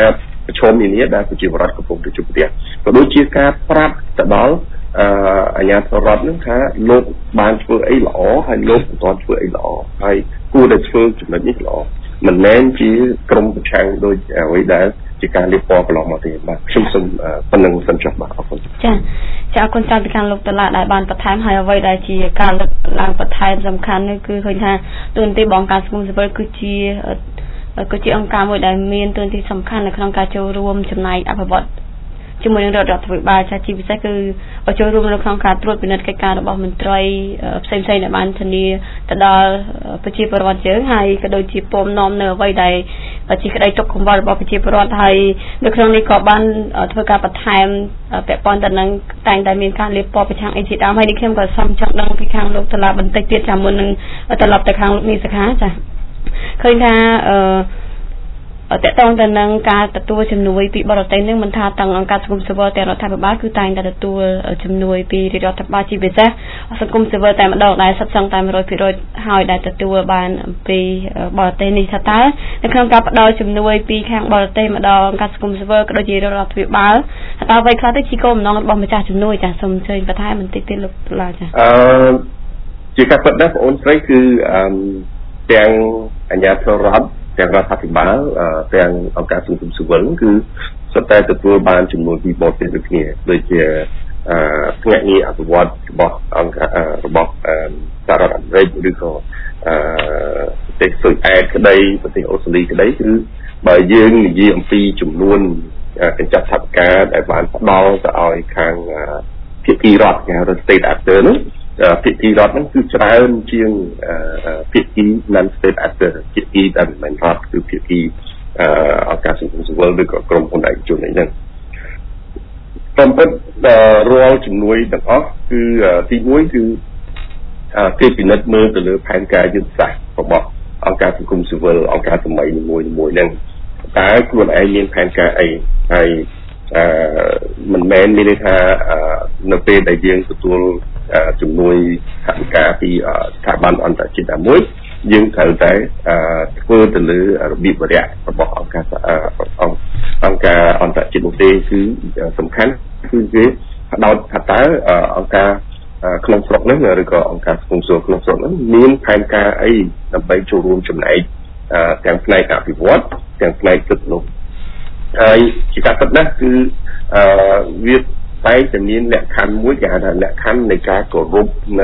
ប្រឈមនានាដែលប្រជាពលរដ្ឋកំពុងតែជួបប្រទះក៏ដូចជាការប្រាប់ទៅដល់អាជ្ញាធររដ្ឋនឹងថាលោកបានធ្វើអីល្អហើយលោកមិនទាន់ធ្វើអីល្អហើយគួរតែធ្វើចំណុចនេះល្អមិនមែនជាក្រុមប្រឆាំងដោយអ្វីដែលជាការលៀបពណ៌កន្លងមកទេបាទខ្ញុំសូមប៉ុណ្្នឹងសិនចុះបាទអរគុណចាអរគុណច្រើនពីខាងលោកតឡាដែលបានបន្ថែមហើយអ្វីដែលជាការលើកឡើងបន្ថែមសំខាន់នោះគឺឃើញថាទូនទីបងការសង្គមស៊ីវិលគឺជាអង្គការមួយដែលមានទូនទីសំខាន់នៅក្នុងការចូលរួមចំណែកអភិវឌ្ឍជាមួយនឹងរដ្ឋាភិបាលជាពិសេសគឺចូលរួមនៅក្នុងការត្រួតពិនិត្យកិច្ចការរបស់មន្ត្រីផ្សេងៗដែលបានធានាទៅដល់ប្រជាពលរដ្ឋយើងហើយក៏ដូចជាពំនាំនៅអ្វីដែលជាក្តីទុកកង្វល់របស់ប្រជាពលរដ្ឋហើយនៅក្នុងនេះក៏បានធ្វើការបន្ថែមពាក់ព័ន្ធទៅនឹងតែងតែមានការលាបពណ៌ប្រឆាំងអីជាដើមហើយនេះខ្ញុំក៏សូមចង់ដឹងពីខាងលោកតឡាបន្តិចទៀតចាំមុននឹងត្រឡប់ទៅខាងលោកនីសខាចាឃើញថាតកតងទៅនឹងការទទួលជំនួយពីបរទេសនឹងមិនថាទាំងអង្គការសង្គមស៊ីវិលទាំងរដ្ឋាភិបាលគឺតែងតែទទួលជំនួយពីរដ្ឋាភិបាលជាពិសេសសង្គមស៊ីវិលតែម្ដងដែលសិតសងតែ 100% ហើយដែលទទួលបានពីបរទេសនេះថាតើនៅក្នុងការផ្ដល់ជំនួយពីខាងបរទេសម្ដងអង្គការសង្គមស៊ីវិលក៏ដូចជារដ្ឋាភិបាលតើអ្វីខ្លះទៅជាគោលបំណងរបស់ម្ចាស់ជំនួយចាសូមអញ្ជើញបន្ថែមបន្តិចទៀតលោកតុលាចាជាការពិតណាស់បងអូនស្រីគឺទាំងអាជ្ញាធររដ្ឋទាំងរដ្ឋាភិបាលទាំងអង្គការសង្គមស៊ីវិលគឺសុទ្ធតែទទួលបានជំនួយពីបរទេសដូចគ្នាដូចជាភ្នាក់ងារអភិវឌ្ឍរបស់អង្គការរបស់សហរដ្ឋអាមេរិកឬក៏ប្រទេសស៊ុយអែតក្តីប្រទេសអូស្ត្រាលីក្តីគឺបើយើងនិយាយអំពីចំនួនកញ្ចប់ថវិកាដែលបានផ្ដល់ទៅឲ្យខាងភាគីរដ្ឋគេហៅថា state actor នោះភាគីរដ្ឋហ្នឹងគឺច្រើនជាងភាគី non state actor ភាគីដែលមិនមែនរដ្ឋគឺភាគីអង្គការសង្គមស៊ីវិលឬក៏ក្រុមហ៊ុនឯកជនអីហ្នឹងតាមពិតរាល់ជំនួយទាំងអស់គឺទី1គឺគេពិនិត្យមើលទៅលើផែនការយុទ្ធសាស្ត្ររបស់អង្គការសង្គមស៊ីវិលអង្គការសម័យនីមួយៗហ្នឹងតើខ្លួនឯងមានផែនការអីហើយមិនមែនមានន័យថានៅពេលដែលយើងទទួលជំនួយថវិកាពីស្ថាប័នអន្តរជាតិណាមួយយើងត្រូវតែធ្វើទៅលើរបៀបវរៈរបស់អង្គការអន្តរជាតិនោះទេគឺសំខាន់គឺគេផ្ដោតថាតើអង្គការក្នុងស្រុកនេះឬក៏អង្គការសង្គមស៊ីវិលក្នុងស្រុកនេះមានផែនការអីដើម្បីចូលរួមចំណែកទាំងផ្នែកអភិវឌ្ឍទាំងផ្នែកសិទ្ធិមនុស្សហើយជាការពិតណាស់គឺវាតែតែមានលក្ខខណ្ឌមួយគេហៅថាលក្ខខណ្ឌនៃការគោរពនៅ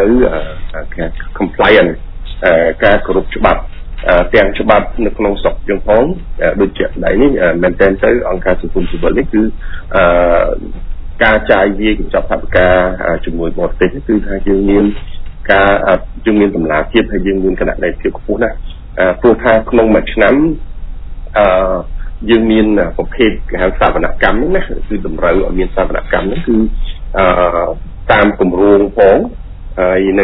compliance ការគោរពច្បាប់ទាំងច្បាប់នៅក្នុងស្រុកយើងផងដូចជាដៃនេះមែនតើទៅអង្គការសង្គមស៊ីវិលនេះគឺការចាយវាយកញ្ចប់ថវិកាជំនួយបរទេសគឺថាយើងមានតម្លាភាពហើយយើងមានគណនេយ្យភាពខ្ពស់ណាស់ព្រោះថាក្នុងមួយឆ្នាំយើងមានប្រភេទគេហៅសវនកម្មហ្នឹងណាគឺតម្រូវឲ្យមានសវនកម្មហ្នឹងគឺតាមគម្រោងផងហើយនឹង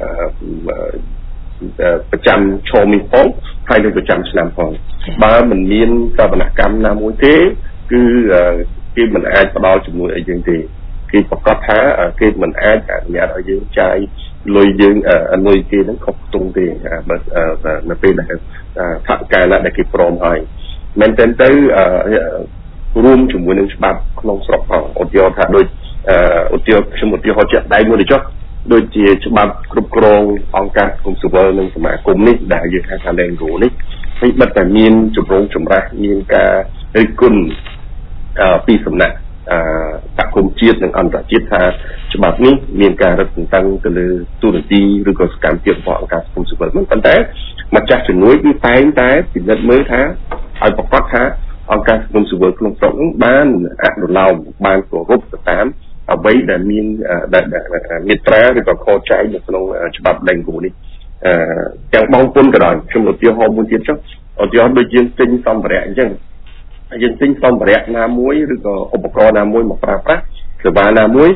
ប្រចាំឈរមីផងហើយនឹងប្រចាំឆ្នាំផងបើមិនមានសវនកម្មណាមួយទេគឺគេមិនអាចផ្ដល់ជំនួយឲ្យយើងទេគេប្រកាសថាគេមិនអាចអនុញ្ញាតឲ្យយើងចាយលុយយើងលុយគេហ្នឹងខុសខ្ទង់ទេបើនៅពេលដែលថវិកាណាដែលគេព្រមឲ្យមែនតើទៅរួមជាមួយនឹងច្បាប់ក្នុងស្រុកផងឧទាហរណ៍ថាដូចខ្ញុំឧទាហរណ៍ជាក់ដៃមួយទៅចុះដូចជាច្បាប់គ្រប់គ្រងអង្គការសង្គមស៊ីវិលនិងសមាគមនេះដែលយើងហៅថា Lengo នេះហើយបិទតែមានជំរងចម្រាស់មានការរិះគន់ពីសំណាក់សហគមន៍ជាតិនិងអន្តរជាតិថាច្បាប់នេះមានការរឹតបន្តឹងទៅលើទូរនទីឬក៏សកម្មភាពរបស់អង្គការសង្គមស៊ីវិលហ្នឹងប៉ុន្តែម្ចាស់ជំនួយគឺតែងតែពិនិត្យមើលថាឲ្យប្រកាសថាអង្គការសង្គមស៊ីវិលក្នុងស្រុកហ្នឹងបានអនុលោមបានគោរពទៅតាមអ្វីដែលមានមេត្រាឬក៏ខចែងនៅក្នុងច្បាប់ Lengo នេះទាំងបងពុនក៏ដោយខ្ញុំឧទាហរណ៍មួយទៀតចុះឧទាហរណ៍ដូចយើងទិញសម្ភារៈអញ្ចឹងយើងទិញសម្ភារៈណាមួយឬក៏ឧបករណ៍ណាមួយមកប្រើប្រាស់សេវាណាមួយ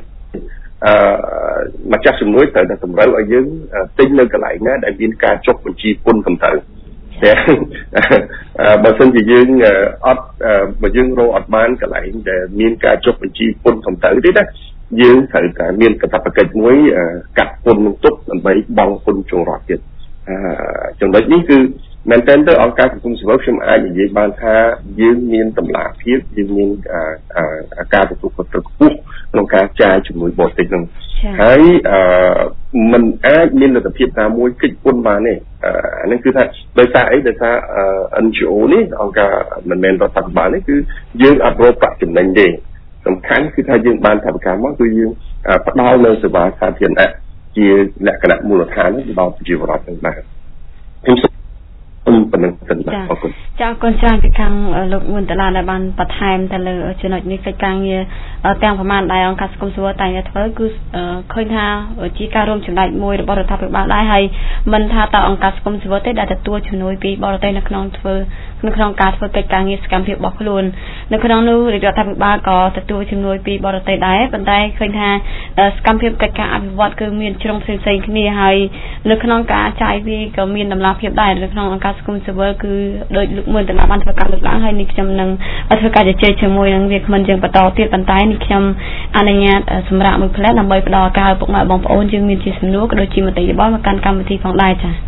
ម្ចាស់ជំនួយត្រូវតែតម្រូវឲ្យយើងទិញនៅកន្លែងណាដែលមានការចុះបញ្ជីពន្ធត្រឹមត្រូវតែបើមិនជាយើងបើយើងរកអត់បានកន្លែងដែលមានការចុះបញ្ជីពន្ធត្រឹមត្រូវទេណាយើងត្រូវតែមានកាតព្វកិច្ចមួយកាត់ពន្ធនឹងទុកដើម្បីបង់ពន្ធចូលរដ្ឋទៀតចំណុចនេះគឺមែនទែនទៅអង្គការសង្គមស៊ីវិលខ្ញុំអាចនិយាយបានថាយើងមានតម្លាភាពយើងមានការទទួលខុសត្រូវខ្ពស់ក្នុងការចាយជំនួយបរទេសនឹងហើយมันអាចមានលទ្ធភាពណាមួយគិតគុណបានទេអានេះគឺថាដោយសារអីដោយសារ NGO នេះអង្គការមិនមែនរដ្ឋាភិបាលនេះគឺយើងអត់រកប្រាក់ចំណេញទេសំខាន់គឺថាយើងបានថាប្រការមកគឺយើងផ្ដល់នៅសេវាសាធារណៈជាលក្ខណៈមូលដ្ឋានដល់ប្រជាពលរដ្ឋទាំងដែរខ្ញុំប៉ុណ្ណឹងទៅអរគុណចាអរគុណច្រើនពីខាងលោកមុនតឡាដែលបានបន្ថែមទៅលើចំណុចនេះកិច្ចការងារទាំងប្រមាណដែលអង្គការសង្គមស៊ីវិលតែងតែធ្វើគឺឃើញថាជាការរួមចំណែកមួយរបស់រដ្ឋាភិបាលដែរហើយមិនថាតើអង្គការសង្គមស៊ីវិលទេដែលទទួលជំនួយពីបរទេសនៅក្នុងការធ្វើកិច្ចការងារសកម្មភាពរបស់ខ្លួននៅក្នុងនោះរដ្ឋាភិបាលក៏ទទួលជំនួយពីបរទេសដែរប៉ុន្តែឃើញថាសកម្មភាពកិច្ចការអភិវឌ្ឍគឺមានជ្រុងផ្សេងៗគ្នាហើយនៅក្នុងការចាយវាក៏មានតម្លាភាពដែរនៅក្នុងអង្គការសង្គមស៊ីវិលគឺដោយលោកមុនតឡាបានធ្វើការលើកឡើងហើយនេះខ្ញុំនឹងធ្វើការជជែកជាមួយនឹងវាគ្មិនយើងបន្តទៀតប៉ុន្តែនេះខ្ញុំអនុញ្ញាតសម្រាប់មួយផ្លែដើម្បីផ្ដល់ការពុកម៉ែបងប្អូនយើងមានជាសំណួរក៏ដូចជាមតិយោបល់មកកាន់កម្មវិធីផងដែរចា៎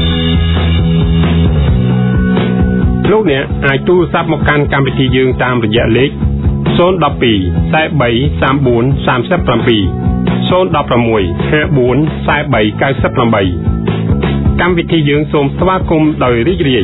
លោកអ្នកអាចទូរស័ព្ទមកកាន់កម្មវិធីយើងតាមរយៈលេខ012 43 34 37 016 54 43 98កម្មវិធីយើងសូមស្វាគមន៍ដោយរីករាយ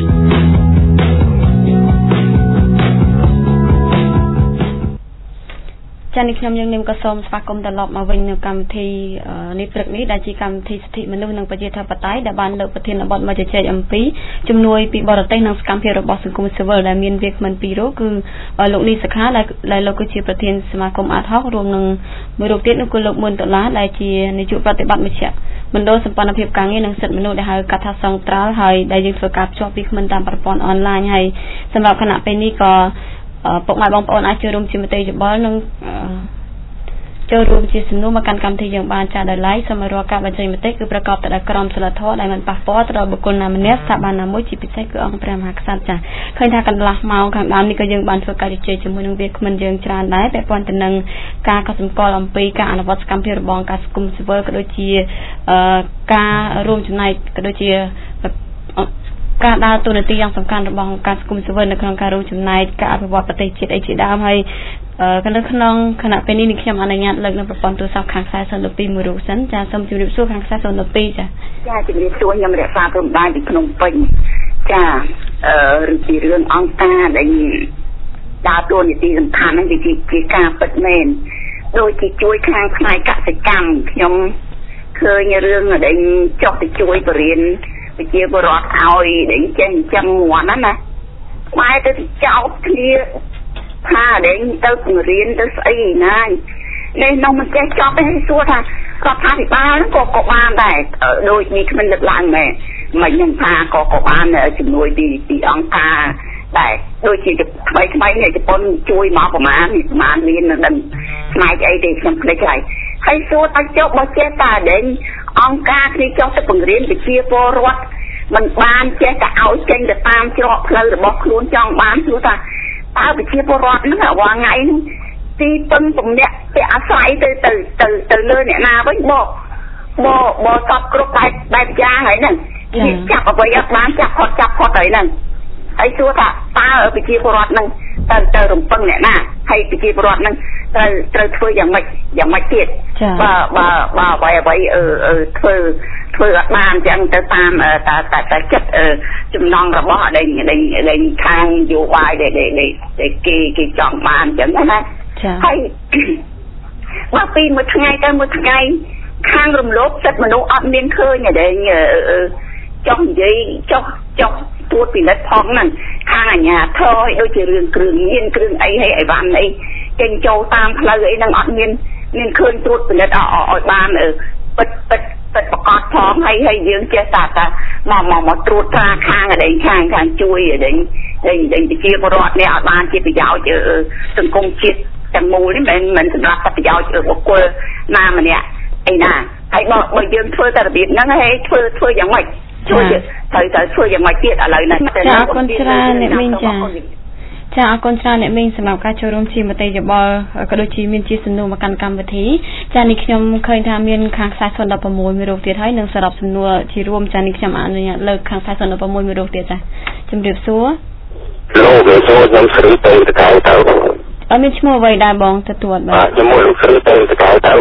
ចា៎នេះខ្ញុំយើងនាងក៏សូមស្វាគមន៍ត្រឡប់មកវិញនៅកម្មវិធីនេះព្រឹកនេះដែលជាកម្មវិធីសិទ្ធិមនុស្សនិងប្រជាធិបតេយ្យដែលបានលើកប្រធានបទមកជជែកអំពីជំនួយពីបរទេសនិងសកម្មភាពរបស់សង្គមស៊ីវិលដែលមានវាគ្មិនពីររូបគឺលោកនីសខាដែលលោកគឺជាប្រធានសមាគមអាតហុករួមនឹងមួយរូបទៀតនោះគឺលោកមុនដុល្លារដែលជានាយកប្រតិបត្តិមជ្ឈមណ្ឌលសម្ព័ន្ធភាពការងារនិងសិទ្ធិមនុស្សដែលហៅកាត់ថាសង្ត្រាល់ហើយដែលយើងធ្វើការភ្ជាប់វាគ្មិនតាមប្រព័ន្ធអនឡាញហើយសម្រាប់គណៈពេលនេះក៏ពុកម៉ែបងប្អូនអាចចូលរួមជាមតិយោបល់និងចូលរួមជាសំណួរមកកាន់កម្មវិធីយើងបានចាដោយឡែកសូមឲ្យរាល់ការបញ្ចេញមតិគឺប្រកបទៅដោយក្រមសីលធម៌ដែលមិនប៉ះពាល់ទៅដល់បុគ្គលណាម្នាក់ស្ថាប័នណាមួយជាពិសេសគឺអង្គព្រះមហាក្សត្រចាឃើញថាកន្លះម៉ោងខាងដើមនេះក៏យើងបានធ្វើការជជែកជាមួយនឹងវាគ្មិនយើងច្រើនដែរពាក់ព័ន្ធទៅនឹងការកត់សម្គាល់អំពីការអនុវត្តសកម្មភាពរបស់អង្គការសង្គមស៊ីវិលក៏ដូចជាការរួមចំណែកក៏ដូចជាការដើរតួនាទីយ៉ាងសំខាន់របស់អង្គការសង្គមស៊ីវិលនៅក្នុងការរួមចំណែកការអភិវឌ្ឍប្រទេសជាតិអីជាដើមហើយនៅក្នុងគណៈពេលនេះខ្ញុំអនុញ្ញាតលើកនៅប្រព័ន្ធទូរស័ព្ទខាងខ្សែ02មួយរូបសិនចាសូមជម្រាបសួរខាងខ្សែ02ចាជំរាបសួរខ្ញុំរក្សាព្រំដែនពីភ្នំពេញចាឬពីរឿងអង្គការដែលដើរតួនាទីសំខាន់ហ្នឹងវាជាការពិតមែនដូចជាជួយខាងផ្នែកកសិកម្មខ្ញុំឃើញរឿងដែលចុះទៅជួយបរិញ្ញាប្រជាពលរដ្ឋឲ្យដែលចេះអញ្ចឹងងាន់ណាបែរទៅចោតគ្នាថាដែលទៅបង្រៀនទៅស្អីណានេះនំមិនចេះចប់ទេសួរថារដ្ឋាភិបាលហ្នឹងក៏បានដែរដូចនេះខ្ញុំលើកឡើងមែនមិននឹងថាក៏បានជំនួយពីអង្គការដែរដូចជាថ្មីនេះជប៉ុនជួយមកប្រមាណមាននៅដឹងផ្នែកអីទេខ្ញុំភ្លេចហើយសួរថាចុះបើចេះតាដែលអង្គការគ្នាចុះទៅបង្រៀនប្រជាពលរដ្ឋមិនបានចេះតែឲ្យចេញទៅតាមច្រកផ្លូវរបស់ខ្លួនចង់បានសួរថាតើប្រជាពលរដ្ឋហ្នឹងរាល់ថ្ងៃហ្នឹងទីពឹងទំនាក់ពាក់អាស្រ័យទៅលើអ្នកណាវិញបកសពគ្រប់បែបយ៉ាងហើយហ្នឹងចាប់អ្វីអត់បានចាប់ផុតហើយហ្នឹងហើយសួរថាតើប្រជាពលរដ្ឋហ្នឹងទៅរំពឹងអ្នកណាហើយប្រជាពលរដ្ឋហ្នឹងត្រូវធ្វើយ៉ាងម៉េចទៀតបើអ្វីធ្វើអត់បានអញ្ចឹងទៅតាមតែចិត្តចំណងរបស់ដែលខាងយោបាយដែលគេចង់បានអញ្ចឹងណាហើយមកពីមួយថ្ងៃទៅមួយថ្ងៃខាងរំលោភសិទ្ធិមនុស្សអត់មានឃើញដែលចង់និយាយចុះទួតពិនិត្យផងហ្នឹងខាងអាជ្ញាធរដូចជារឿងគ្រឿងញៀនគ្រឿងអីហើយអីវ៉ាន់អីចេញចូលតាមផ្លូវអីហ្នឹងអត់មានឃើញទួតពិនិត្យឲ្យបានពិតប្រកបផងហើយយើងចេះតែមកត្រួតត្រាខាងជួយដែលប្រជាពលរដ្ឋនេះឲ្យបានជាប្រយោជន៍សង្គមជាតិទាំងមូលនេះមិនសម្រាប់តែប្រយោជន៍បុគ្គលណាម្នាក់អីណាហើយបើយើងធ្វើតែរបៀបហ្នឹងហើយធ្វើយ៉ាងម៉េចជួយត្រូវធ្វើយ៉ាងម៉េចទៀតឥឡូវនេះចាអរគុណច្រើនអ្នកមីងចាចាអរគុណច្រើនអ្នកមីងសម្រាប់ការចូលរួមជាមតិយោបល់ក៏ដូចជាមានជាសំណួរមកកាន់កម្មវិធីចានេះខ្ញុំឃើញថាមានខាងខ្សែ016មួយរូបទៀតហើយនិងសរុបសំណួរជារួមចានេះខ្ញុំអនុញ្ញាតលើកខាងខ្សែ016មួយរូបទៀតចាជំរាបសួរលោកខ្ញុំស្រីទៅតកៅទៅអត់មានឈ្មោះអ្វីដែរបងទទួលបាទខ្ញុំលោកស្រីទៅតកៅទៅ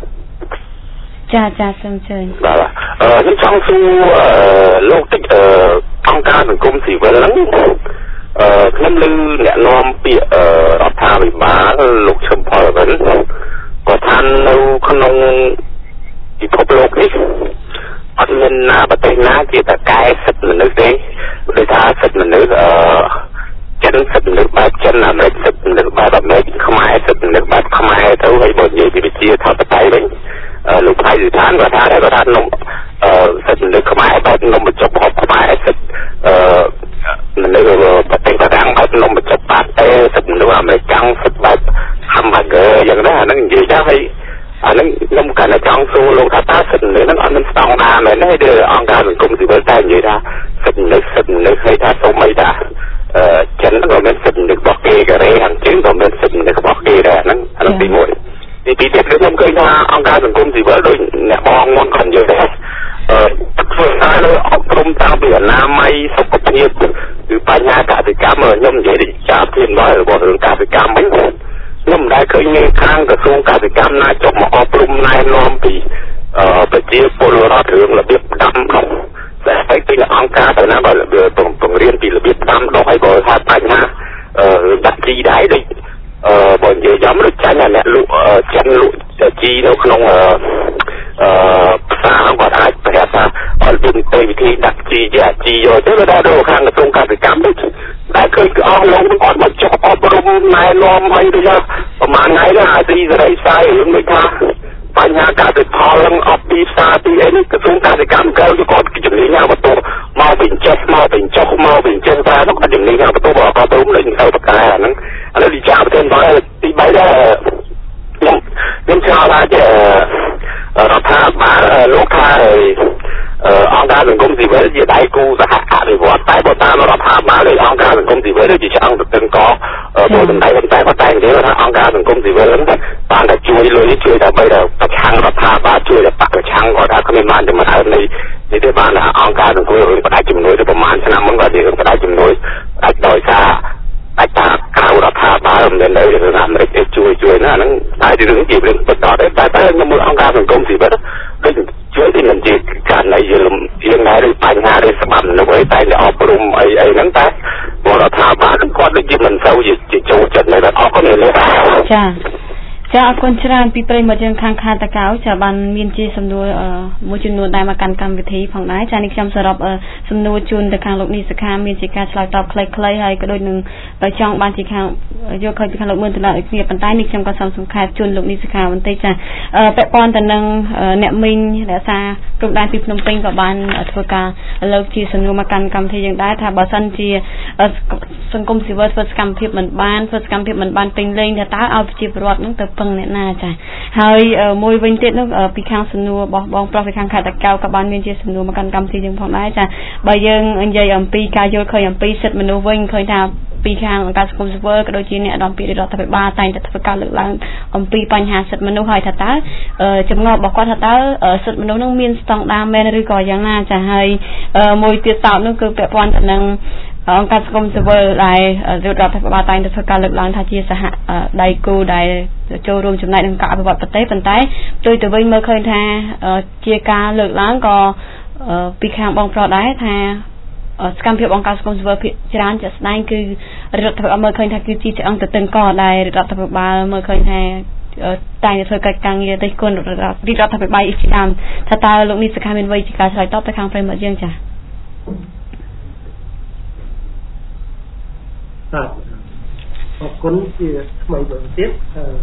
ចាសូមជើញបាទខ្ញុំចង់សួរលោកតិចអង្គការសង្គមស៊ីវិលហ្នឹងខ្ញុំឮអ្នកនាំពាក្យរដ្ឋាភិបាលលោកឈឹមផលវិញគាត់ថានៅក្នុងពិភពលោកនេះអត់មានប្រទេសណាជាតកែសិទ្ធិមនុស្សទេដូចថាសិទ្ធិមនុស្សចិនសិទ្ធិមនុស្សបែបចិនអាមេរិកសិទ្ធិមនុស្សបែបអាមេរិកខ្មែរសិទ្ធិមនុស្សបែបខ្មែរទៅហើយបើនិយាយពីវិជាធិបតេយ្យវិញលោកផ្នែកវិធានគាត់ថានំសិទ្ធិមនុស្សខ្មែរបែបនំបញ្ចុកហូបខ្មែរសិទ្ធិមនុស្សប្រទេសបារាំងបែបនំបញ្ចុកបាតទេសិទ្ធិមនុស្សអាមេរិកសិទ្ធិបែប hamburger យ៉ាងណាអាហ្នឹងនិយាយថាហើយអាហ្នឹងខ្ញុំកាន់តែចង់សួរលោកថាតើសិទ្ធិមនុស្សហ្នឹងអត់មានស្តង់ដារមែនទេអង្គការសង្គមស៊ីវិលតែនិយាយថាសិទ្ធិមនុស្សហើយថាសូមអីថាចិនក៏មានសិទ្ធិមនុស្សរបស់គេកូរ៉េខាងជើងក៏មានសិទ្ធិមនុស្សរបស់គេដែរហ្នឹងអានោះទី1ទី2ទៀតខ្ញុំឃើញថាអង្គការសង្គមស៊ីវិលដូចអ្នកបងមកគាត់និយាយដែរធ្វើការលើអប់រំតាំងពីអនាម័យសុខភាពគឺបញ្ហាកសិកម្មខ្ញុំនិយាយពីចាធៀបដល់របស់រឿងកសិកម្មវិញខ្ញុំមិនដែលឃើញមានខាងក្រសួងកសិកម្មណាចុះមកអប់រំណែនាំពីប្រជាពលរដ្ឋរឿងរបៀបដាំដុះតែទៅអង្គការទៅណាក៏បង្រៀនពីរបៀបដាំដុះឲ្យបើថាបញ្ហាដាក់ជីដែរដូចបើនិយាយចំដូចចាញ់អ្នកលក់ចិនលក់ជីនៅក្នុងផ្សារគាត់អាចប្រកាសថាអត់មានទេវិធីដាក់ជីយកទៅដល់ខាងក្រសួងកសិកម្មដូចតែឃើញគឺអស់លោកគាត់មកចុះអប់រំណែនាំឲ្យទៅប្រហែលថ្ងៃទៅអាស៊ីសេរីផ្សាយរឿងដូចថាបញ្ហាកសិផលនឹងអត់ពីផ្សារពីអីនេះក្រសួងកសិកម្មគាត់ជំនាញយ៉ាងបន្ទាប់មកវិញចេះមកវិញចុះមកវិញចេះតែនោះគាត់ជំនាញយ៉ាងបន្ទាប់អត់ទៅលេងទៅបកកែអាហ្នឹងឥឡូវទីចាប្រទេសដល់ទី3ដែរខ្ញុំឆ្លងថារដ្ឋាភិបាលលោកថាអង្គការសង្គមស៊ីវិលជាដៃគូសហអភិវឌ្ឍតែបើតាមរដ្ឋាភិបាលឬអង្គការសង្គមស៊ីវិលជាឆ្អឹងទៅទាំងកពលសម្ដែងតែគាត់តែនិយាយថាអង្គការសង្គមស៊ីវិលហ្នឹងបានតែជួយលុយជួយដើម្បីប្រឆាំងរដ្ឋាភិបាលជួយតែប្រឆាំងគាត់ថាគ្មានបានចំណើនេះទេបានថាអង្គការសង្គមបដិជំនួយទៅប្រហែលឆ្នាំមុនគាត់និយាយបដិជំនួយអាចដោយសារអាចថាក្រៅរដ្ឋាភិបាលមិននៅរឿងអាមេរិកទេជួយណាហ្នឹងតែរឿងជារឿងបន្តតែខ្ញុំមើលអង្គការសង្គមស៊ីវិលដូចជួយទីមិនជាការណៃយើងណែឬបញ្ហាឬសម្បត្តិនៅឯតែអប់រំអីហ្នឹងតែរដ្ឋាភិបាលគាត់ដូចជាមិនសូវជាចូលចិត្តនៅតែអត់គ្នាទេចាអរគុណច្រើនពីប្រិយមិត្តយើងខាងខាតកៅចាបានមានជាសំណួរមួយចំនួនដែរមកកាន់កម្មវិធីផងដែរចានេះខ្ញុំសរុបសំណួរជូនទៅខាងលោកនីសុខាមានជាការឆ្លើយតបខ្លីៗហើយក៏ដូចនឹងចង់បានជាខាងយកឃើញពីខាងលោកមើលទៅដូចគ្នាប៉ុន្តែនេះខ្ញុំក៏សូមសង្ខេបជូនលោកនីសុខាបន្តិចចាពាក់ព័ន្ធទៅនឹងអ្នកមីងរក្សាព្រំដែនពីភ្នំពេញក៏បានធ្វើការលើកជាសំណួរមកកាន់កម្មវិធីយើងដែរថាបើសិនជាសង្គមស៊ីវិលធ្វើសកម្មភាពមិនបានពេញលេងថាតើឲ្យប្រជាពលរដ្ឋនឹងទៅពឹងអ្នកណាចាហើយមួយវិញទៀតនោះពីខាងសំណួររបស់បងប្រុសពីខាងខេត្តតាកែវក៏បានមានជាសំណួរមកកាន់កម្មវិធីយើងផងដែរចាបើយើងនិយាយអំពីការយល់ឃើញអំពីសិទ្ធិមនុស្សវិញឃើញថាពីខាងអង្គការសង្គមស៊ីវិលក៏ដូចជាអ្នកនាំពាក្យរដ្ឋាភិបាលតែងតែធ្វើការលើកឡើងអំពីបញ្ហាសិទ្ធិមនុស្សហើយថាតើចម្ងល់របស់គាត់ថាតើសិទ្ធិមនុស្សនឹងមានស្តង់ដារមែនឬក៏យ៉ាងណាចាហើយមួយទៀតតបនោះគឺពាក់ព័ន្ធទៅនឹងអង្គការសង្គមស៊ីវិលដែលរដ្ឋាភិបាលតែងតែធ្វើការលើកឡើងថាជាសហដៃគូដែលចូលរួមចំណែកក្នុងការអភិវឌ្ឍប្រទេសប៉ុន្តែផ្ទុយទៅវិញមើលឃើញថាជាការលើកឡើងក៏ពីខាងបងប្រុសដែរថាសកម្មភាពអង្គការសង្គមស៊ីវិលភាគច្រើនជាក់ស្ដែងគឺរដ្ឋាភិបាលមើលឃើញថាគឺជាឆ្អឹងទៅទឹងកដែលរដ្ឋាភិបាលមើលឃើញថាតែធ្វើកិច្ចការងារទៅគុណរដ្ឋាភិបាលជាដើមថាតើលោកនេះសុខាមានអ្វីជាការឆ្លើយតបទៅខាងប្រិយមិត្តយើងចា៎អរគុណជាថ្មីមួយទៀត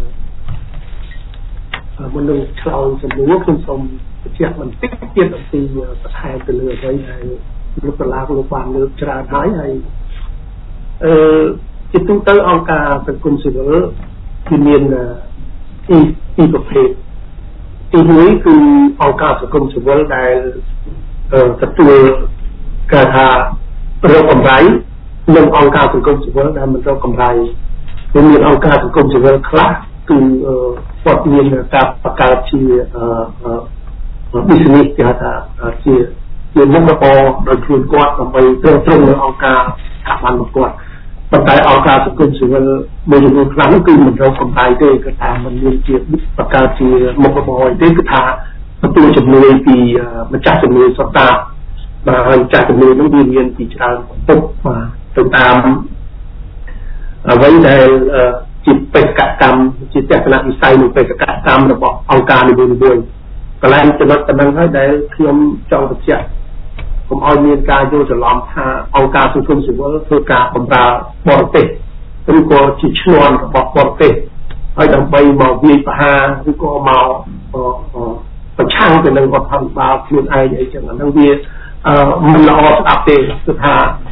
មុននឹងឆ្លើយសំណួរខ្ញុំសូមបញ្ជាក់បន្តិចទៀតអំពីបន្ថែមទៅលើអ្វីដែលលោកកលាលោកបានលើកច្រើនហើយជាទូទៅអង្គការសង្គមស៊ីវិលគឺមានពីរប្រភេទទី1គឺអង្គការសង្គមស៊ីវិលដែលទទួលការថារកកម្រៃនឹងអង្គការសង្គមស៊ីវិលដែលមិនរកកម្រៃមានអង្គការសង្គមស៊ីវិលខ្លះគឺគាត់មានការបង្កើតជាbusiness គេហៅថាជាមុខរបរដោយខ្លួនគាត់ដើម្បីទ្រទ្រង់នៅអង្គការស្ថាប័នរបស់គាត់ប៉ុន្តែអង្គការសង្គមស៊ីវិលមួយចំនួនខ្លះគឺមិនរកកម្រៃទេគឺថាมันមានជាបង្កើតជាមុខរបរទេគឺថាទទួលជំនួយពីម្ចាស់ជំនួយសុទ្ធតាបាទហើយម្ចាស់ជំនួយនោះវាមានពីច្រើនពុកបាទទៅតាមអ្វីដែលជាបេសកកម្មជាទស្សនវិស័យនៃបេសកកម្មរបស់អង្គការនីមួយៗកន្លែងចំណុចប៉ុណ្ណឹងហើយដែលខ្ញុំចង់បញ្ជាក់កុំឲ្យមានការយល់ច្រឡំថាអង្គការសង្គមស៊ីវិលធ្វើការបម្រើបរទេសឬក៏ជាឈ្នាន់របស់បរទេសហើយដើម្បីមកវាយប្រហារឬក៏មកប្រឆាំងទៅនឹងរដ្ឋាភិបាលខ្លួនឯងអីចឹងអាហ្នឹងវាមិនល្អស្ដាប់ទេគឺថា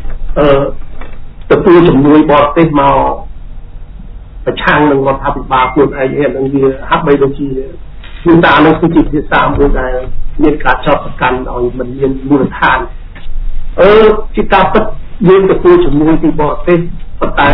ទទួលជំនួយបរទេសមកប្រឆាំងនឹងរដ្ឋាភិបាលខ្លួនឯងហ្នឹងវាហាក់បីដូចជាមានតានោះគឺជាភាសាមួយដែលមានការចោទប្រកាន់ឲ្យមិនមានមូលដ្ឋានជាការពិតយើងទទួលជំនួយពីបរទេសប៉ុន្តែ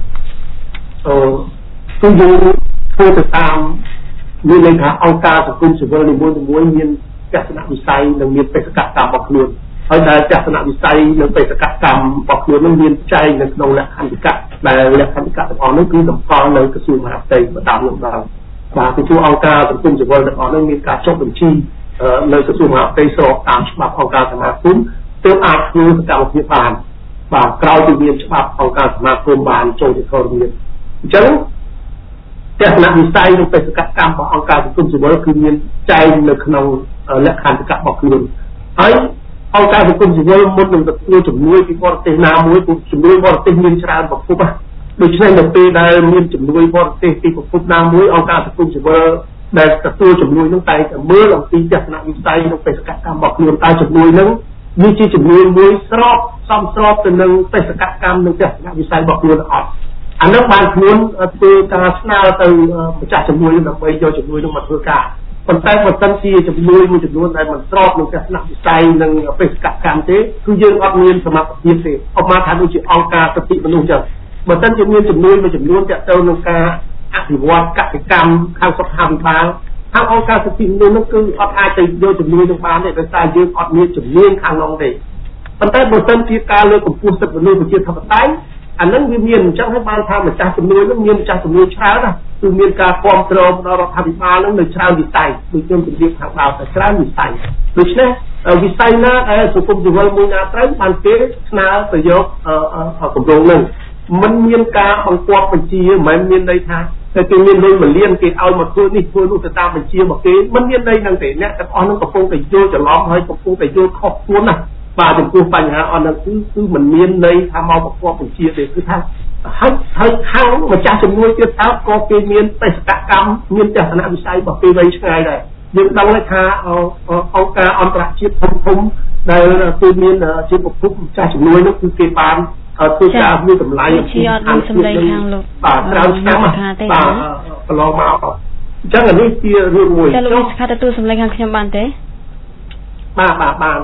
គឺយើងធ្វើទៅតាមមានន័យថាអង្គការសង្គមស៊ីវិលនីមួយៗមានទស្សនវិស័យនិងមានបេសកកម្មរបស់ខ្លួនហើយដែលទស្សនវិស័យនិងបេសកកម្មរបស់ខ្លួននឹងមានចែងនៅក្នុងលក្ខន្តិកៈដែលលក្ខន្តិកៈទាំងអស់នោះគឺតម្កល់នៅក្រសួងមហាផ្ទៃបដាំនឹងដល់បាទពីជួរអង្គការសង្គមស៊ីវិលទាំងអស់នោះមានការចុះបញ្ជីនៅក្រសួងមហាផ្ទៃស្របតាមច្បាប់អង្គការសមាគមទើបអាចធ្វើសកម្មភាពបានបាទក្រោយពីមានច្បាប់អង្គការសមាគមបានចូលជាធរមានអញ្ចឹងទស្សនវិស័យនិងបេសកកម្មរបស់អង្គការសង្គមស៊ីវិលគឺមានចែងនៅក្នុងលក្ខន្តិកៈរបស់ខ្លួនហើយអង្គការសង្គមស៊ីវិលមុននឹងទទួលជំនួយពីបរទេសណាមួយគឺជំនួយបរទេសមានច្រើនប្រភពដូច្នេះនៅពេលដែលមានជំនួយបរទេសពីប្រភពណាមួយអង្គការសង្គមស៊ីវិលដែលទទួលជំនួយនោះតែមើលអំពីទស្សនវិស័យនិងបេសកកម្មរបស់ខ្លួនតែជំនួយនឹងវាជាជំនួយមួយស្របសមស្របទៅនឹងបេសកកម្មនិងទស្សនវិស័យរបស់ខ្លួនអត់អានោះបានខ្លួនធ្វើការស្នើទៅម្ចាស់ជំនួយដើម្បីយកជំនួយនោះមកធ្វើការប៉ុន្តែបើសិនជាជំនួយមួយចំនួនដែលមិនស្របនឹងទស្សនវិស័យនិងបេសកកម្មទេគឺយើងអត់មានសមត្ថភាពទេឧបមាថាដូចជាអង្គការសិទ្ធិមនុស្សចឹងបើសិនជាមានជំនួយមួយចំនួនទាក់ទងនឹងការអភិវឌ្ឍកសិកម្មខាងសុខាភិបាលខាងអង្គការសិទ្ធិមនុស្សនោះគឺអត់អាចទៅយកជំនួយនឹងបានទេដោយសារយើងអត់មានជំនាញខាងនោះទេប៉ុន្តែបើសិនជាការលើកកម្ពស់សិទ្ធិមនុស្សប្រជាធិបតេយ្យអានឹងវាមានអញ្ចឹងហើយបានថាម្ចាស់ជំនួយនោះមានម្ចាស់ជំនួយច្រើនណាស់គឺមានការគ្រប់គ្រងដល់រដ្ឋាភិបាលនឹងនៅច្រើនវិស័យដូចខ្ញុំជម្រាបខាងដើមតែច្រើនវិស័យដូច្នេះវិស័យណាដែលសង្គមស៊ីវិលមួយណាត្រូវបានគេស្នើទៅយកគម្រោងនឹងមិនមានការបង្គាប់បញ្ជាមិនមានន័យថាតែគេមានលុយ1លានគេឲ្យមកធ្វើនេះធ្វើនោះទៅតាមបញ្ជារបស់គេមិនមានន័យហ្នឹងទេអ្នកទាំងអស់ហ្នឹងកំពុងតែយល់ច្រឡំហើយកំពុងតែយល់ខុសខ្លួនណាបាទចំពោះបញ្ហាអស់ហ្នឹងគឺមិនមានន័យថាមកបង្គាប់បញ្ជាទេគឺថាហើយខាងម្ចាស់ជំនួយទៀតតើក៏គេមានបេសកកម្មមានទស្សនវិស័យរបស់គេវែងឆ្ងាយដែរយើងដឹងថាអង្គការអន្តរជាតិធំៗដែលគឺមានជាប្រភពម្ចាស់ជំនួយនោះគឺគេបានធ្វើការមានតម្លៃជាអត់មានសម្លេងខាងលោកបាទច្រើនឆ្នាំបាទកន្លងមកអញ្ចឹងអានេះជារឿងមួយចាលោកស្ខាទទួលសម្លេងខាងខ្ញុំបានទេបាទបាន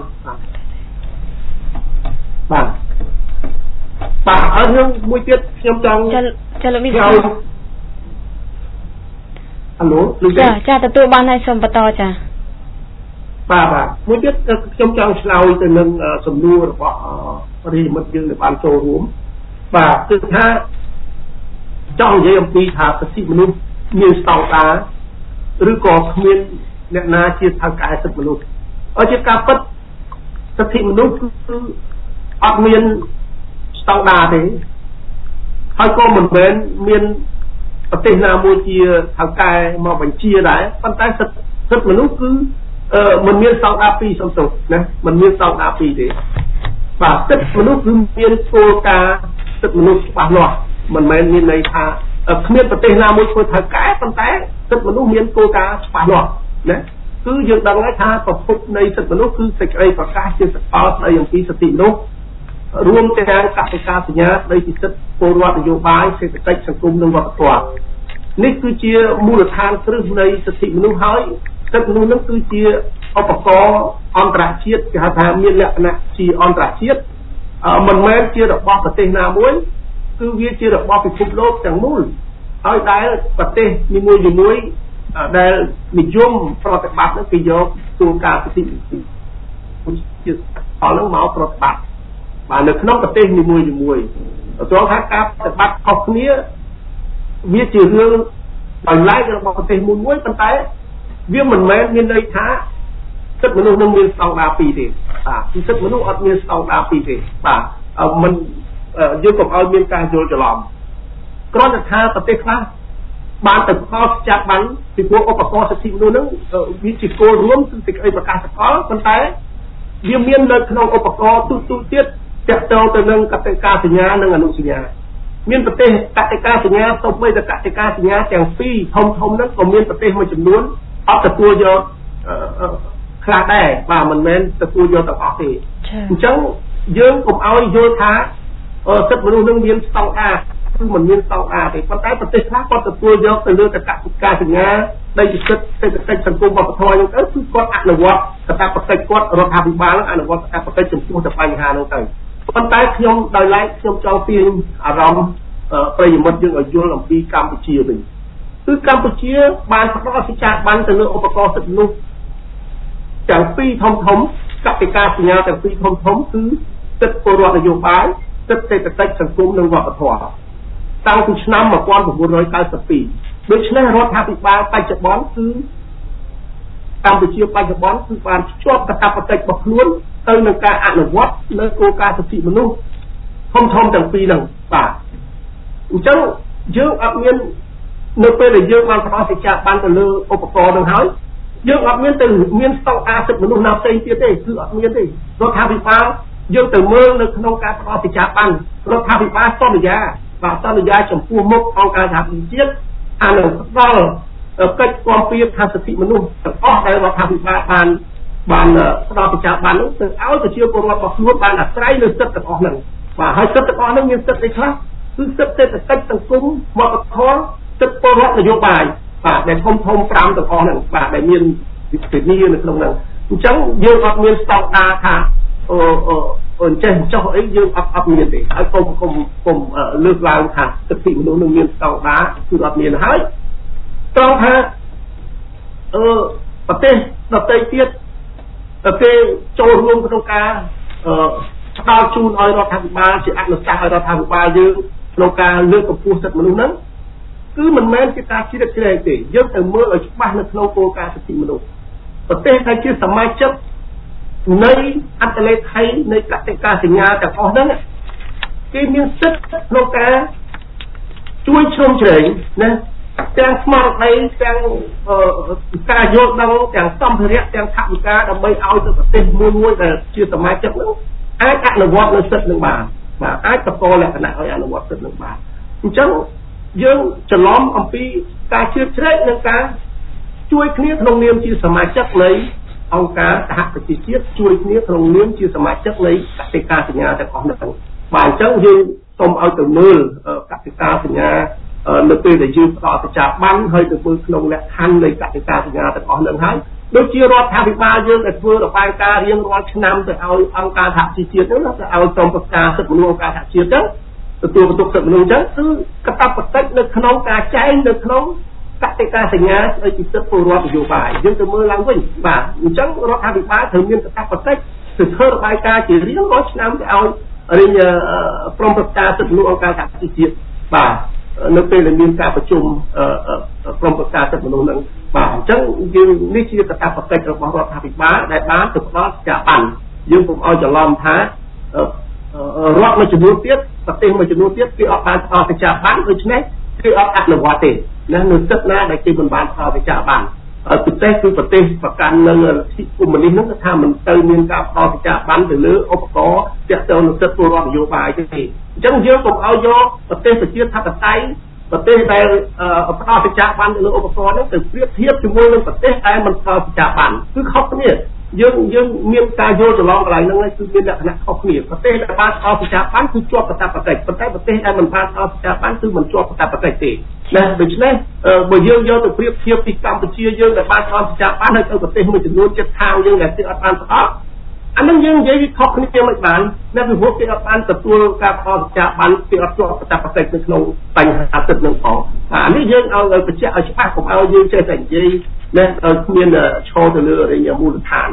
ហើយរឿងមួយទៀតខ្ញុំចង់ចាលោកនេះអាឡូចាទទួលបានហើយសូមបន្តចាបាទមួយទៀតខ្ញុំចង់ឆ្លើយទៅនឹងសំណួររបស់រិមិត្តយើងដែលបានចូលរួមបាទគឺថាចង់និយាយអំពីថាសិទ្ធិមនុស្សមានស្តង់ដារឬក៏គ្មានអ្នកណាជាថៅកែសិទ្ធិមនុស្សឲ្យជាការពិតសិទ្ធិមនុស្សគឺអត់មានស្តង់ដារទេហើយក៏មិនមែនមានប្រទេសណាមួយជាថៅកែមកបញ្ជាដែរប៉ុន្តែសិទ្ធិមនុស្សគឺមិនមានស្តង់ដារ2សំទោសណាមិនមានស្តង់ដារ2ទេបាទសិទ្ធិមនុស្សគឺមានគោលការណ៍សិទ្ធិមនុស្សច្បាស់លាស់មិនមែនមានន័យថាគ្មានប្រទេសណាមួយធ្វើថៅកែប៉ុន្តែសិទ្ធិមនុស្សមានគោលការណ៍ច្បាស់លាស់ណាគឺយើងដឹងហើយថាប្រភពនៃសិទ្ធិមនុស្សគឺសេចក្តីប្រកាសជាសកលស្តីអំពីសិទ្ធិមនុស្សរួមទាំងកតិកាសញ្ញាស្តីពីសិទ្ធិពលរដ្ឋនយោបាយសេដ្ឋកិច្ចសង្គមនិងវប្បធម៌នេះគឺជាមូលដ្ឋានគ្រឹះនៃសិទ្ធិមនុស្សហើយសិទ្ធិមនុស្សនឹងគឺជាឧបករណ៍អន្តរជាតិគេហៅថាមានលក្ខណៈជាអន្តរជាតិមិនមែនជារបស់ប្រទេសណាមួយគឺវាជារបស់ពិភពលោកទាំងមូលហើយដែលប្រទេសនីមួយៗដែលនិយមប្រតិបត្តិនឹងគេយកគោលការណ៍សិទ្ធិជាផលនឹងមកប្រតិបត្តិបាទនៅក្នុងប្រទេសនីមួយត្រង់ថាការប្រតិបត្តិខុសគ្នាវាជារឿងដោយឡែករបស់ប្រទេសមួយប៉ុន្តែវាមិនមែនមានន័យថាសិទ្ធិមនុស្សនឹងមានស្តង់ដារពីរទេបាទសិទ្ធិមនុស្សអត់មានស្តង់ដារពីរទេបាទមិនយើងកុំឲ្យមានការយល់ច្រឡំគ្រាន់តែថាប្រទេសខ្លះបានទៅខុសចាប់បានពីព្រោះឧបករណ៍សិទ្ធិមនុស្សនឹងវាជាគោលរួមគឺសេចក្តីប្រកាសសកលប៉ុន្តែវាមាននៅក្នុងឧបករណ៍ទូទៀតទាក់ទងទៅនឹងកតិកាសញ្ញានិងអនុសញ្ញាមានប្រទេសកតិកាសញ្ញាទៅបីតែកតិកាសញ្ញាទាំងពីរធំហ្នឹងក៏មានប្រទេសមួយចំនួនអត់ទទួលយកខ្លះដែរបាទមិនមែនទទួលយកទាំងអស់ទេអញ្ចឹងយើងកុំឲ្យយល់ថាសិទ្ធិមនុស្សនឹងមានស្តង់ដារគឺមិនមានស្តង់ដារទេប៉ុន្តែប្រទេសខ្លះគាត់ទទួលយកទៅលើកតិកាសញ្ញាដីសិទ្ធិសេដ្ឋកិច្ចសង្គមវប្បធម៌ហ្នឹងទៅគឺគាត់អនុវត្តកតាបកិច្ចគាត់រដ្ឋាភិបាលអនុវត្តកតាបកិច្ចចំពោះទៅបញ្ហាហ្នឹងទៅប៉ុន្តែខ្ញុំដោយឡែកខ្ញុំចង់ទាញអារម្មណ៍ប្រិយមិត្តយើងឲ្យយល់អំពីកម្ពុជាវិញគឺកម្ពុជាបានផ្ដល់សេចក្ដីបានទៅលើឧបករណ៍សិទ្ធិមនុស្សទាំងពីរធំកតិកាសញ្ញាទាំងពីរធំគឺសិទ្ធិពលរដ្ឋនយោបាយសិទ្ធិសេដ្ឋកិច្ចសង្គមនិងវប្បធម៌តាំងពីឆ្នាំ1992ដូច្នេះរដ្ឋាភិបាលបច្ចុប្បន្នគឺកម្ពុជាបច្ចុប្បន្នគឺបានភ្ជាប់កាតព្វកិច្ចរបស់ខ្លួនទៅនឹងការអនុវត្តនៅគោលការណ៍សិទ្ធិមនុស្សធំទាំងពីរហ្នឹងបាទអញ្ចឹងយើងអត់មាននៅពេលដែលយើងបានផ្ដល់សេចក្ដីបានទៅលើឧបករណ៍ហ្នឹងហើយយើងអត់មានទៅមានស្តង់ដារសិទ្ធិមនុស្សណាផ្សេងទៀតទេគឺអត់មានទេរដ្ឋាភិបាលយើងទៅមើលនៅក្នុងការផ្ដល់សេចក្ដីបានរដ្ឋាភិបាលសន្យាចំពោះមុខអង្គការសហប្រជាជាតិអានឹងផ្ដល់កិច្ចគាំពារខាងសិទ្ធិមនុស្សទាំងអស់ដែលរដ្ឋាភិបាលបានផ្ដល់សេចក្ដីបាននោះទៅឲ្យប្រជាពលរដ្ឋរបស់ខ្លួនបានអាស្រ័យលើសិទ្ធិទាំងអស់ហ្នឹងបាទហើយសិទ្ធិទាំងអស់ហ្នឹងមានសិទ្ធិអីខ្លះគឺសិទ្ធិសេដ្ឋកិច្ចសង្គមវប្បធម៌សិទ្ធិពលរដ្ឋនយោបាយបាទដែលធំ5ទាំងអស់ហ្នឹងបាទដែលមានវិធាននៅក្នុងហ្នឹងអញ្ចឹងយើងអត់មានស្តង់ដារថាចេះចុះអីយើងអត់មានទេហើយកុំលើកឡើងថាសិទ្ធិមនុស្សនឹងមានស្តង់ដារគឺអត់មានហើយត្រង់ថាប្រទេសដទៃទៀតគេចូលរួមក្នុងការផ្ដល់ជូនឲ្យរដ្ឋាភិបាលជាអនុសាសន៍ឲ្យរដ្ឋាភិបាលយើងក្នុងការលើកកម្ពស់សិទ្ធិមនុស្សហ្នឹងគឺមិនមែនជាការជ្រៀតជ្រែកទេយើងទៅមើលឲ្យច្បាស់នៅក្នុងគោលការណ៍សិទ្ធិមនុស្សប្រទេសដែលជាសមាជិកនៃអន្តរលេខីនៃកតិកាសញ្ញាទាំងអស់ហ្នឹងគេមានសិទ្ធិក្នុងការជួយជ្រោមជ្រែងណាទាំងស្មារតីទាំងការយល់ដឹងទាំងសម្ភារៈទាំងថវិកាដើម្បីឲ្យទៅប្រទេសមួយដែលជាសមាជិកហ្នឹងអាចអនុវត្តនៅសិទ្ធិនឹងបានបាទអាចបន្តលក្ខណៈឲ្យអនុវត្តសិទ្ធិនឹងបានអញ្ចឹងយើងច្រឡំអំពីការជ្រៀតជ្រែកនិងការជួយគ្នាក្នុងនាមជាសមាជិកនៃអង្គការសហប្រជាជាតិជួយគ្នាក្នុងនាមជាសមាជិកនៃកតិកាសញ្ញាទាំងអស់ហ្នឹងបាទអញ្ចឹងយើងសូមឲ្យទៅមើលកតិកាសញ្ញានៅពេលដែលយើងផ្ដល់សេចក្ដីបានហើយទៅមើលក្នុងលក្ខខណ្ឌនៃកតិកាសញ្ញាទាំងអស់ហ្នឹងហើយដូចជារដ្ឋាភិបាលយើងដែលធ្វើរបាយការណ៍រៀងរាល់ឆ្នាំទៅឲ្យអង្គការសហជីវជាតិហ្នឹងទៅឲ្យក្រុមប្រឹក្សាសិទ្ធិមនុស្សអង្គការសហជីវជាតិហ្នឹងទទួលបន្ទុកសិទ្ធិមនុស្សអញ្ចឹងគឺកាតព្វកិច្ចនៅក្នុងការចែងនៅក្នុងកតិកាសញ្ញាស្ដីពីសិទ្ធិពលរដ្ឋនយោបាយយើងទៅមើលឡើងវិញបាទអញ្ចឹងរដ្ឋាភិបាលត្រូវមានកាតព្វកិច្ចទៅធ្វើរបាយការណ៍ជារៀងរាល់ឆ្នាំទៅឲ្យរាជក្រុមប្រឹក្សាសិទ្ធិមនុស្សអង្គការសហជីវជាតិបាទនៅពេលដែលមានការប្រជុំក្រុមប្រឹក្សាសិទ្ធិមនុស្សហ្នឹងបាទអញ្ចឹងយើងនេះជាកាតព្វកិច្ចរបស់រដ្ឋាភិបាលដែលបានទៅផ្ដល់សេចក្ដីបានយើងពុំឲ្យច្រឡំថារដ្ឋមួយចំនួនទៀតប្រទេសមួយចំនួនទៀតគេអត់បានផ្ដល់សេចក្ដីបានដូច្នេះគឺអត់អនុវត្តទេណានៅទឹកណាដែលគេមិនបានផ្ដល់សេចក្ដីបានប្រទេសគឺប្រទេសប្រកាន់នៅលទ្ធិកុម្មុយនីសហ្នឹងថាមិនទៅមានការផ្ដល់សេចក្ដីបានទៅលើឧបករណ៍ទាក់ទងនឹងសិទ្ធិពលរដ្ឋនយោបាយទេអញ្ចឹងយើងកុំឲ្យយកប្រទេសប្រជាធិបតេយ្យប្រទេសដែលផ្ដល់សេចក្ដីបានទៅលើឧបករណ៍ហ្នឹងទៅប្រៀបធៀបជាមួយនឹងប្រទេសដែលមិនផ្ដល់សេចក្ដីបានគឺខុសគ្នាយើងមានការយល់ច្រឡំកន្លែងហ្នឹងគឺមានលក្ខណៈខុសគ្នាប្រទេសដែលបានផ្ដល់សេចក្ដីបានគឺជាប់កាតព្វកិច្ចប៉ុន្តែប្រទេសដែលមិនបានផ្ដល់សេចក្ដីបានគឺមិនជាប់កាតព្វកិច្ចទេណាដូច្នេះបើយើងយកទៅប្រៀបធៀបពីកម្ពុជាយើងដែលបានផ្ដល់សេចក្ដីបានហើយទៅប្រទេសមួយចំនួនជិតខាងយើងដែលគេអត់បានផ្ដល់អានឹងយើងនិយាយខុសគ្នាមិនបានអ្នកវិភាគគេអត់បានទទួលការផលសច្ចាបានគេអត់ជាប់ប្រតិបត្តិនៅក្នុងបញ្ហាទឹកនឹងផងអានេះយើងឲ្យបញ្ជាក់ឲ្យច្បាស់កុំឲ្យយើងចេះតែនិយាយណាគ្មានឈរទៅលើរឿងមូលដ្ឋាន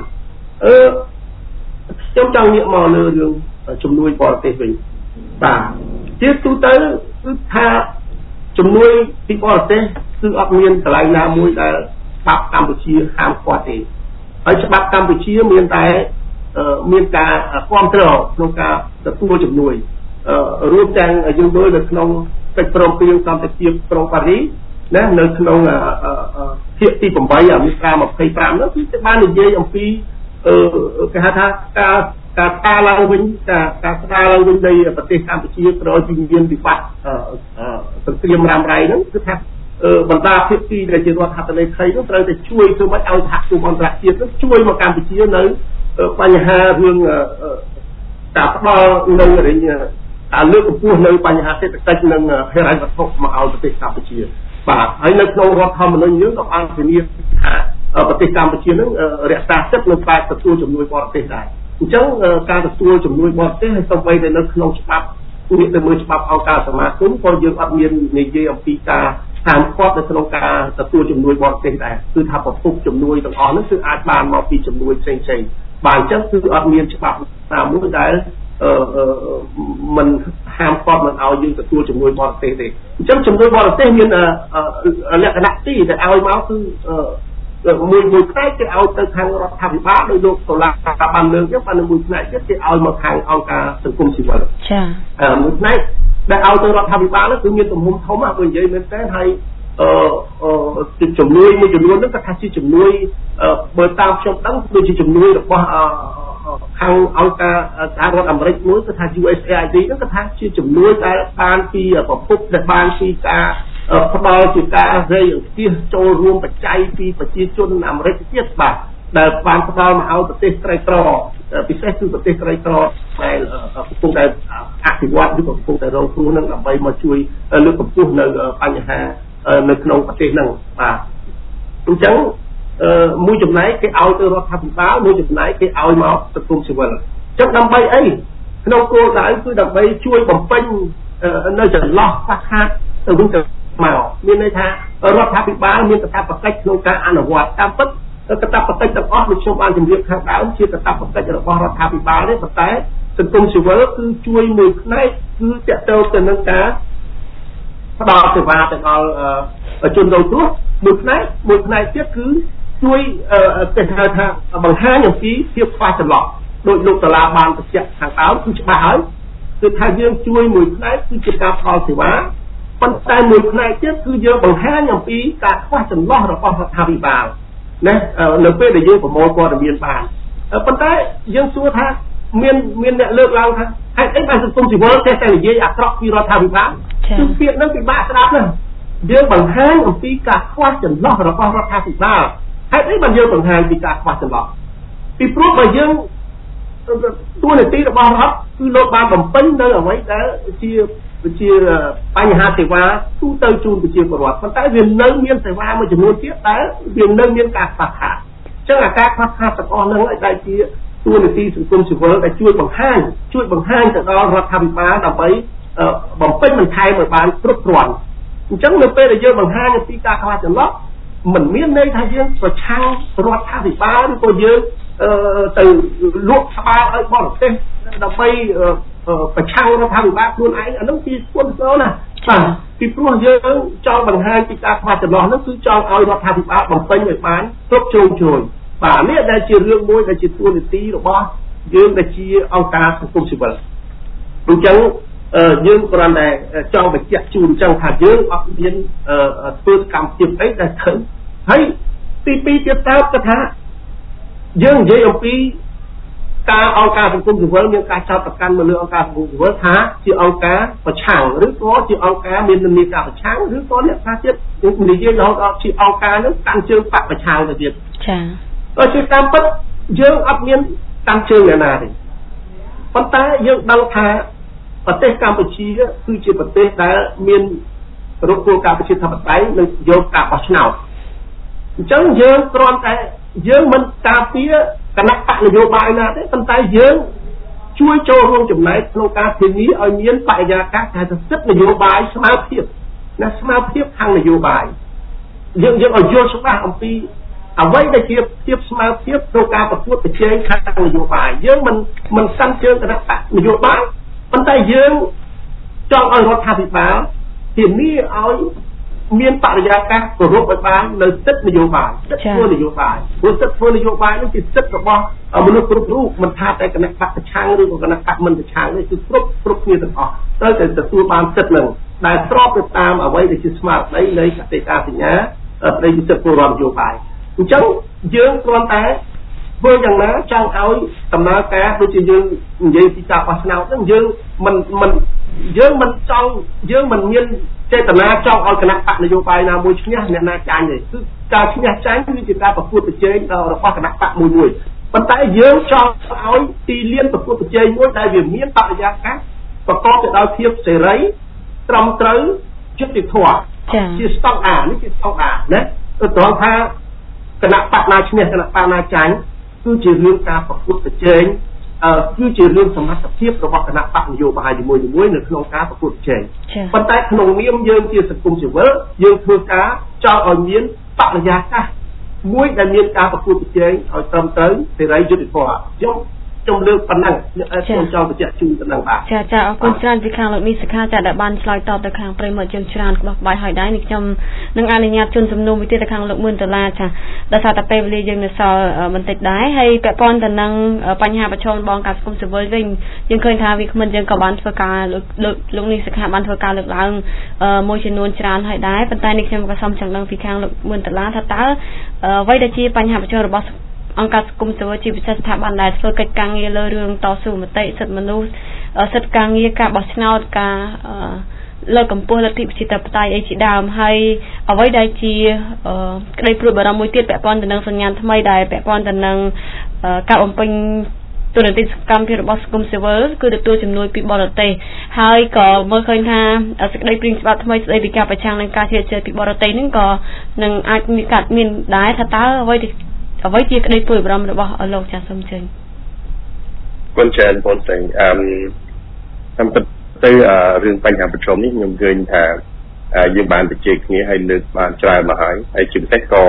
ខ្ញុំចង់ងាកមកលើរឿងជំនួយបរទេសវិញបាទជាទូទៅគឺថាជំនួយពីបរទេសគឺអត់មានកន្លែងណាមួយដែលច្បាប់កម្ពុជាហាមឃាត់ទេហើយច្បាប់កម្ពុជាមានតែមានការគ្រប់គ្រងក្នុងការទទួលជំនួយរួមទាំងយើងមើលនៅក្នុងកិច្ចព្រមព្រៀងសន្តិភាពក្រុងប៉ារីសណានៅក្នុងភាគទី8មាត្រា25នោះគឺបាននិយាយអំពីគេហៅថាការស្ដារឡើងវិញការស្ដារឡើងវិញនៃប្រទេសកម្ពុជាក្រោយពីមានវិបត្តិសង្គ្រាមរ៉ាំរ៉ៃហ្នឹងគឺថាបណ្ដាភាគីដែលជារដ្ឋហត្ថលេខីនោះត្រូវតែជួយធ្វើម៉េចឲ្យសហគមន៍អន្តរជាតិនោះជួយមកកម្ពុជានៅបញ្ហារឿងការផ្ដល់នៅការលើកកម្ពស់នៅបញ្ហាសេដ្ឋកិច្ចនិងហិរញ្ញវត្ថុមកឲ្យប្រទេសកម្ពុជាបាទហើយនៅក្នុងរដ្ឋធម្មនុញ្ញយើងក៏បានធានាថាប្រទេសកម្ពុជានឹងរក្សាសិទ្ធិនៅផ្នែកទទួលជំនួយបរទេសដែរអញ្ចឹងការទទួលជំនួយបរទេសហើយសូម្បីតែនៅក្នុងច្បាប់ងាកទៅមើលច្បាប់អង្គការសមាគមក៏យើងអត់មាននិយាយអំពីការហាមឃាត់នៅក្នុងការទទួលជំនួយបរទេសដែរគឺថាប្រភពជំនួយទាំងអស់នោះគឺអាចបានមកពីជំនួយផ្សេងៗបាទអញ្ចឹងគឺអត់មានច្បាប់ណាមួយដែលមិនហាមឃាត់មិនឲ្យយើងទទួលជំនួយបរទេសទេអញ្ចឹងជំនួយបរទេសមានលក្ខណៈទីដែលឲ្យមកគឺមួយផ្នែកគេឲ្យទៅខាងរដ្ឋាភិបាលដោយលោកតុលាការបានលើកចឹងបានមួយផ្នែកទៀតគេឲ្យមកខាងអង្គការសង្គមស៊ីវិលចាមួយផ្នែកដែលឲ្យទៅរដ្ឋាភិបាលនោះគឺមានទំហំធំបើនិយាយមែនតើហើយជំនួយមួយចំនួននោះក៏ថាជាជំនួយបើតាមខ្ញុំដឹងដូចជាជំនួយរបស់ខាងអង្គការសហរដ្ឋអាមេរិកមួយគឺថា USAID នោះក៏ថាជាជំនួយដែលបានពីប្រភពដែលបានពីការផ្ដល់ជាការរៃអង្គាសចូលរួមបច្ច័យពីប្រជាជនអាមេរិកទៀតបាទដែលបានផ្ដល់មកឲ្យប្រទេសក្រីក្រពិសេសគឺប្រទេសក្រីក្រដែលកំពុងតែអភិវឌ្ឍឬកំពុងតែរងគ្រោះនឹងដើម្បីមកជួយលើកកម្ពស់នៅបញ្ហានៅក្នុងប្រទេសហ្នឹងបាទអញ្ចឹងមួយចំណែកគេឲ្យទៅរដ្ឋាភិបាលមួយចំណែកគេឲ្យមកសង្គមស៊ីវិលអញ្ចឹងដើម្បីអីក្នុងគោលដៅគឺដើម្បីជួយបំពេញនៅចន្លោះខ្វះខាតទៅវិញទៅមកមានន័យថារដ្ឋាភិបាលមានកាតព្វកិច្ចក្នុងការអនុវត្តតាមពិតកាតព្វកិច្ចទាំងអស់ដូចខ្ញុំបានជម្រាបខាងដើមជាកាតព្វកិច្ចរបស់រដ្ឋាភិបាលទេប៉ុន្តែសង្គមស៊ីវិលគឺជួយមួយផ្នែកគឺតកតទៅទៅនឹងការផ្ដល់សេវាទៅដល់ជនរងគ្រោះមួយផ្នែកទៀតគឺជួយគេហៅថាបង្ហាញអំពីភាពខ្វះចន្លោះដោយលោកតាឡាបានបញ្ជាក់ខាងដើមគឺច្បាស់ហើយគឺថាយើងជួយមួយផ្នែកគឺជាការផ្ដល់សេវាប៉ុន្តែមួយផ្នែកទៀតគឺយើងបង្ហាញអំពីការខ្វះចន្លោះរបស់រដ្ឋាភិបាលណានៅពេលដែលយើងប្រមូលព័ត៌មានបានប៉ុន្តែយើងសួរថាមានអ្នកលើកឡើងថាហេតុអីបានសង្គមស៊ីវិលចេះតែនិយាយអាក្រក់ពីរដ្ឋាភិបាលគឺពាក្យហ្នឹងពិបាកស្ដាប់ណាស់យើងបង្ហាញអំពីការខ្វះចន្លោះរបស់រដ្ឋាភិបាលហេតុអីបានយើងបង្ហាញពីការខ្វះចន្លោះពីព្រោះបើយើងទួលនីតិរបស់រដ្ឋគឺលោកបានបំពេញនៅអ្វីដែលជាបញ្ហាសេវាទូទៅជូនប្រជាពលរដ្ឋប៉ុន្តែវានៅមានសេវាមួយចំនួនទៀតដែលវានៅមានការខ្វះខាតអញ្ចឹងអាការខ្វះខាតទាំងអស់ហ្នឹងឲ្យតែជាទួលនីតិសង្គមស៊ីវិលដែលជួយបង្ហាញទៅដល់រដ្ឋាភិបាលដើម្បីបំពេញបន្ថែមឲ្យបានគ្រប់គ្រាន់អញ្ចឹងនៅពេលដែលយើងបង្ហាញអំពីការខ្វះចន្លោះមិនមានន័យថាយើងប្រឆាំងរដ្ឋាភិបាលឬក៏យើងទៅលក់ស្បាឲ្យបរទេសដើម្បីប្រឆាំងរដ្ឋាភិបាលខ្លួនឯងអានោះជាគុណចូលណាបាទពីព្រោះយើងចង់បង្ហាញពីការខ្វះចន្លោះនោះគឺចង់ឲ្យរដ្ឋាភិបាលបំពេញឲ្យបានគ្រប់ជ្រុងជ្រោយបាទនេះដែលជារឿងមួយដែលជាទួលនីតិរបស់យើងដែលជាអង្គការសង្គមស៊ីវិលអញ្ចឹងយើងគ្រាន់តែចង់បញ្ជាក់ជូនអញ្ចឹងថាយើងអត់មានធ្វើកម្មភាពអីដែលខឹងហើយទី2ទៀតតើគឺថាយើងនិយាយអំពីការអង្គការសង្គមស៊ីវិលមានការចោទប្រកាន់មកលើអង្គការសង្គមស៊ីវិលថាជាអង្គការប្រឆាំងឬក៏ជាអង្គការមាននិន្នាការប្រឆាំងឬក៏អ្នកខ្លះទៀតនិយាយរហូតដល់ជាអង្គការនឹងកាន់ជើងបកប្រឆាំងទៅទៀតចា៎ជាតាមពិតយើងអត់មានកាន់ជើងអ្នកណាទេប៉ុន្តែយើងដឹងថាប្រទេសកម្ពុជាគឺជាប្រទេសដែលមានរកគោលការណ៍ប្រជាធិបតេយ្យនិងយកការបោះឆ្នោតអញ្ចឹងយើងគ្រាន់តែយើងមិនការពារគណៈបកនយោបាយណាទេប៉ុន្តែយើងជួយចូលរួមចំណែកក្នុងការធានាឲ្យមានបរិយាកាសការសិទ្ធិនយោបាយស្មើភាពណាស្មើភាពខាងនយោបាយយើងឲ្យយល់ច្បាស់អំពីអ្វីដែលជាភាពស្មើភាពក្នុងការប្រកួតប្រជែងខាងនយោបាយយើងមិនសាន់ជើងគណៈបកនយោបាយប៉ុន្តែយើងចង់ឲ្យរដ្ឋាភិបាលធានាឲ្យមានបរិយាកាសគោរពឲ្យបាននៅសិទ្ធិនយោបាយសិទ្ធិធ្វើនយោបាយព្រោះសិទ្ធិធ្វើនយោបាយនេះជាសិទ្ធិរបស់មនុស្សគ្រប់រូបមិនថាតែគណៈបកប្រឆាំងឬក៏គណៈបកមិនប្រឆាំងនេះគឺគ្រប់គ្នាទាំងអស់ត្រូវតែទទួលបានសិទ្ធិនឹងដែលស្របទៅតាមអ្វីដែលជាស្មារតីនៃកតិកាសញ្ញាស្តីពីសិទ្ធិពលរដ្ឋនយោបាយអញ្ចឹងយើងគ្រាន់តែធ្វើយ៉ាងណាចង់ឲ្យដំណើរការដូចជាយើងនិយាយពីការបោះឆ្នោតហ្នឹងយើងមិនមានចេតនាចង់ឲ្យគណៈបកនយោបាយណាមួយឈ្នះអ្នកណាចាញ់ទេគឺការឈ្នះចាញ់គឺជាការប្រកួតប្រជែងរបស់គណៈបកមួយប៉ុន្តែយើងចង់ឲ្យទីលានប្រកួតប្រជែងមួយដែលវាមានបរិយាកាសប្រកបទៅដោយភាពសេរីត្រឹមត្រូវយុត្តិធម៌ជាស្តង់ដារនេះជាស្តង់ដារណាត្រង់ថាគណៈបកណាឈ្នះគណៈបកណាចាញ់គឺជារឿងការប្រកួតប្រជែងគឺជារឿងសមត្ថភាពរបស់គណៈបកនយោបាយជាមួយនៅក្នុងការប្រកួតប្រជែងប៉ុន្តែក្នុងនាមយើងជាសង្គមស៊ីវិលយើងធ្វើការចង់ឲ្យមានបរិយាកាសមួយដែលមានការប្រកួតប្រជែងឲ្យត្រឹមត្រូវសេរីយុត្តិធម៌ខ្ញុំលើកប៉ុណ្ណឹងខ្ញុំចង់បញ្ជាក់ជូនប៉ុណ្ណឹងបាទចាអរគុណច្រើនពីខាងលោកនេះសិក្ខាចាដែលបានឆ្លើយតបទៅខាងប្រិមត្តជនច្រើនក្បោះក្បាយហើយដែរនេះខ្ញុំនឹងអនុញ្ញាតជូនសំណួរមួយទៀតទៅខាងលោក$1000ចាដោយសារតែពេលវេលាយើងនៅសល់បន្តិចដែរហើយពាក់ព័ន្ធទៅនឹងបញ្ហាប្រឈមរបស់ការសង្គមស៊ីវិលវិញយើងឃើញថាវាគ្មិនយើងក៏បានធ្វើការលោកនេះសិក្ខាបានធ្វើការលើកឡើងមួយចំនួនច្រើនហើយដែរប៉ុន្តែនេះខ្ញុំក៏សូមចង់ដឹងពីខាងលោក$1000ថាតើអ្វីដែលជាបញ្ហាប្រឈមរបស់អង្គការសង្គមស៊ីវិលជាពិសេសស្ថាប័នដែលធ្វើកិច្ចការងារលើរឿងតស៊ូមតិសិទ្ធិមនុស្សសិទ្ធិការងារការបោះឆ្នោតការលើកកម្ពស់លទ្ធិប្រជាធិបតេយ្យអីជាដើមហើយអ្វីដែលជាក្តីព្រួយបារម្ភមួយទៀតពាក់ព័ន្ធទៅនឹងសញ្ញាណថ្មីដែលពាក់ព័ន្ធទៅនឹងការបំពេញទូរទស្សនកម្មភាពរបស់សង្គមស៊ីវិលគឺទទួលជំនួយពីបរទេសហើយក៏មើលឃើញថាសេចក្តីព្រាងច្បាប់ថ្មីស្តីពីការប្រឆាំងនឹងការជ្រៀតជ្រែកពីបរទេសនេះក៏នឹងអាចមានដែរថាតើអ្វីជាក្តីព្រួយបារម្ភរបស់លោកចាស់សូមជើញគុណច្រើនបងស្រីតាមពិតទៅរឿងបញ្ហាប្រឈមនេះខ្ញុំឃើញថាយើងបានជជែកគ្នាហើយលើកបានច្រើនមកហើយជាពិសេសក៏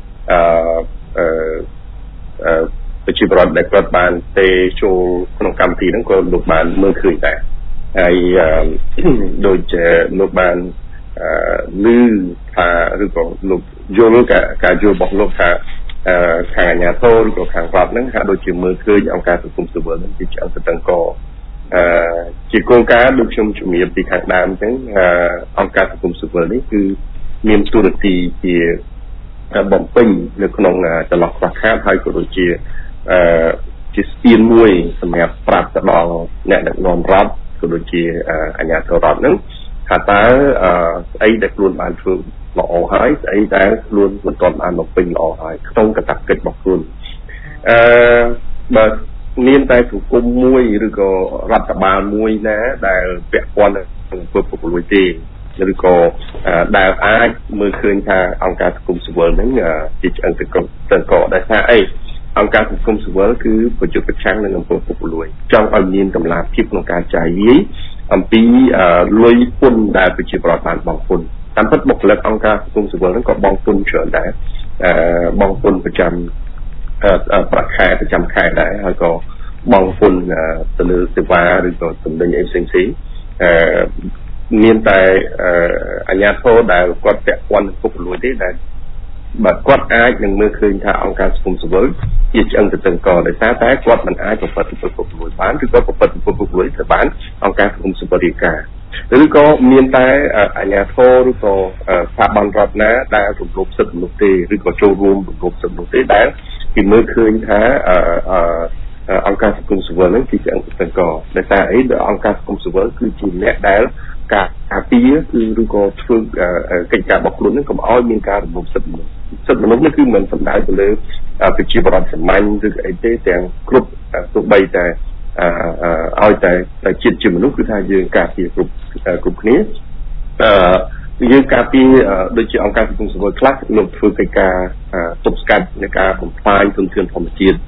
ប្រជាពលរដ្ឋដែលគាត់បានទេចូលក្នុងកម្មវិធីហ្នឹងក៏លោកបានមើលឃើញដែរហើយដូចជាលោកបានឮថាឬក៏លោកយល់ការយល់របស់លោកថាខាងអាជ្ញាធរឬក៏ខាងរដ្ឋហ្នឹងហាក់ដូចជាមើលឃើញអង្គការសង្គមស៊ីវិលហ្នឹងជាឆ្អឹងទៅទាំងកជាគោលការណ៍ដូចខ្ញុំជំរាបពីខាងដើមអញ្ចឹងអង្គការសង្គមស៊ីវិលនេះគឺមានតួនាទីជាបំពេញនៅក្នុងចន្លោះខ្វះខាតហើយក៏ដូចជាស្ពានមួយសម្រាប់ប្រាប់ទៅដល់អ្នកដឹកនាំរដ្ឋក៏ដូចជាអាជ្ញាធររដ្ឋហ្នឹងថាតើស្អីដែលខ្លួនបានធ្វើល្អហើយស្អីដែលខ្លួនមិនទាន់បានបំពេញល្អហើយក្នុងកាតព្វកិច្ចរបស់ខ្លួនបើមានតែសង្គមមួយឬក៏រដ្ឋបាលមួយណាដែលពាក់ព័ន្ធនឹងពុកពលួយទេឬក៏ដែលអាចមើលឃើញថាអង្គការសង្គមស៊ីវិលហ្នឹងជាឆ្អឹងទៅកដោយសារអីអង្គការសង្គមស៊ីវិលគឺប្រយុទ្ធប្រឆាំងនឹងអំពើពុករលួយចង់ឲ្យមានតម្លាភាពក្នុងការចាយវាយអំពីលុយពន្ធដែលប្រជាពលរដ្ឋបានបង់ពន្ធតាមពិតបុគ្គលិកអង្គការសង្គមស៊ីវិលហ្នឹងក៏បង់ពន្ធច្រើនដែរបង់ពន្ធប្រចាំប្រាក់ខែប្រចាំខែដែរហើយក៏បង់ពន្ធទៅលើសេវាឬក៏ទំនិញអីផ្សេងមានតែអាជ្ញាធរដែលគាត់ពាក់ព័ន្ធនឹងពុករលួយទេដែលបើគាត់អាចនឹងមើលឃើញថាអង្គការសង្គមស៊ីវិលជាឆ្អឹងទៅទាំងកដោយសារតែគាត់មិនអាចប្រព្រឹត្តអំពើពុករលួយបានឬក៏ប្រព្រឹត្តអំពើពុករលួយទៅបានអង្គការសង្គមស៊ីវិលរាយការណ៍ឬក៏មានតែអាជ្ញាធរឬក៏ស្ថាប័នរដ្ឋណាដែលរំលោភសិទ្ធិមនុស្សទេឬក៏ចូលរួមរំលោភសិទ្ធិមនុស្សទេដែលគេមើលឃើញថាអង្គការសង្គមស៊ីវិលហ្នឹងគឺជាអង្គការដោយសារអីដែលអង្គការសង្គមស៊ីវិលគឺជាអ្នកដែលការពារគឺឬក៏ធ្វើកិច្ចការរបស់ខ្លួនហ្នឹងកុំឲ្យមានការរំលោភសិទ្ធិមនុស្សនេះគឺមិនសំដៅទៅលើប្រជាពលរដ្ឋសាមញ្ញឬអីទេទាំងគ្រប់ទោះបីតែឲ្យតែជាតិជាមនុស្សគឺថាយើងការពារគ្រប់គ្នាយើងការពារដូចជាអង្គការសង្គមស៊ីវិលខ្លះលោកធ្វើកិច្ចការទប់ស្កាត់នៃការបំផ្លាញធនធានធម្មជាតិ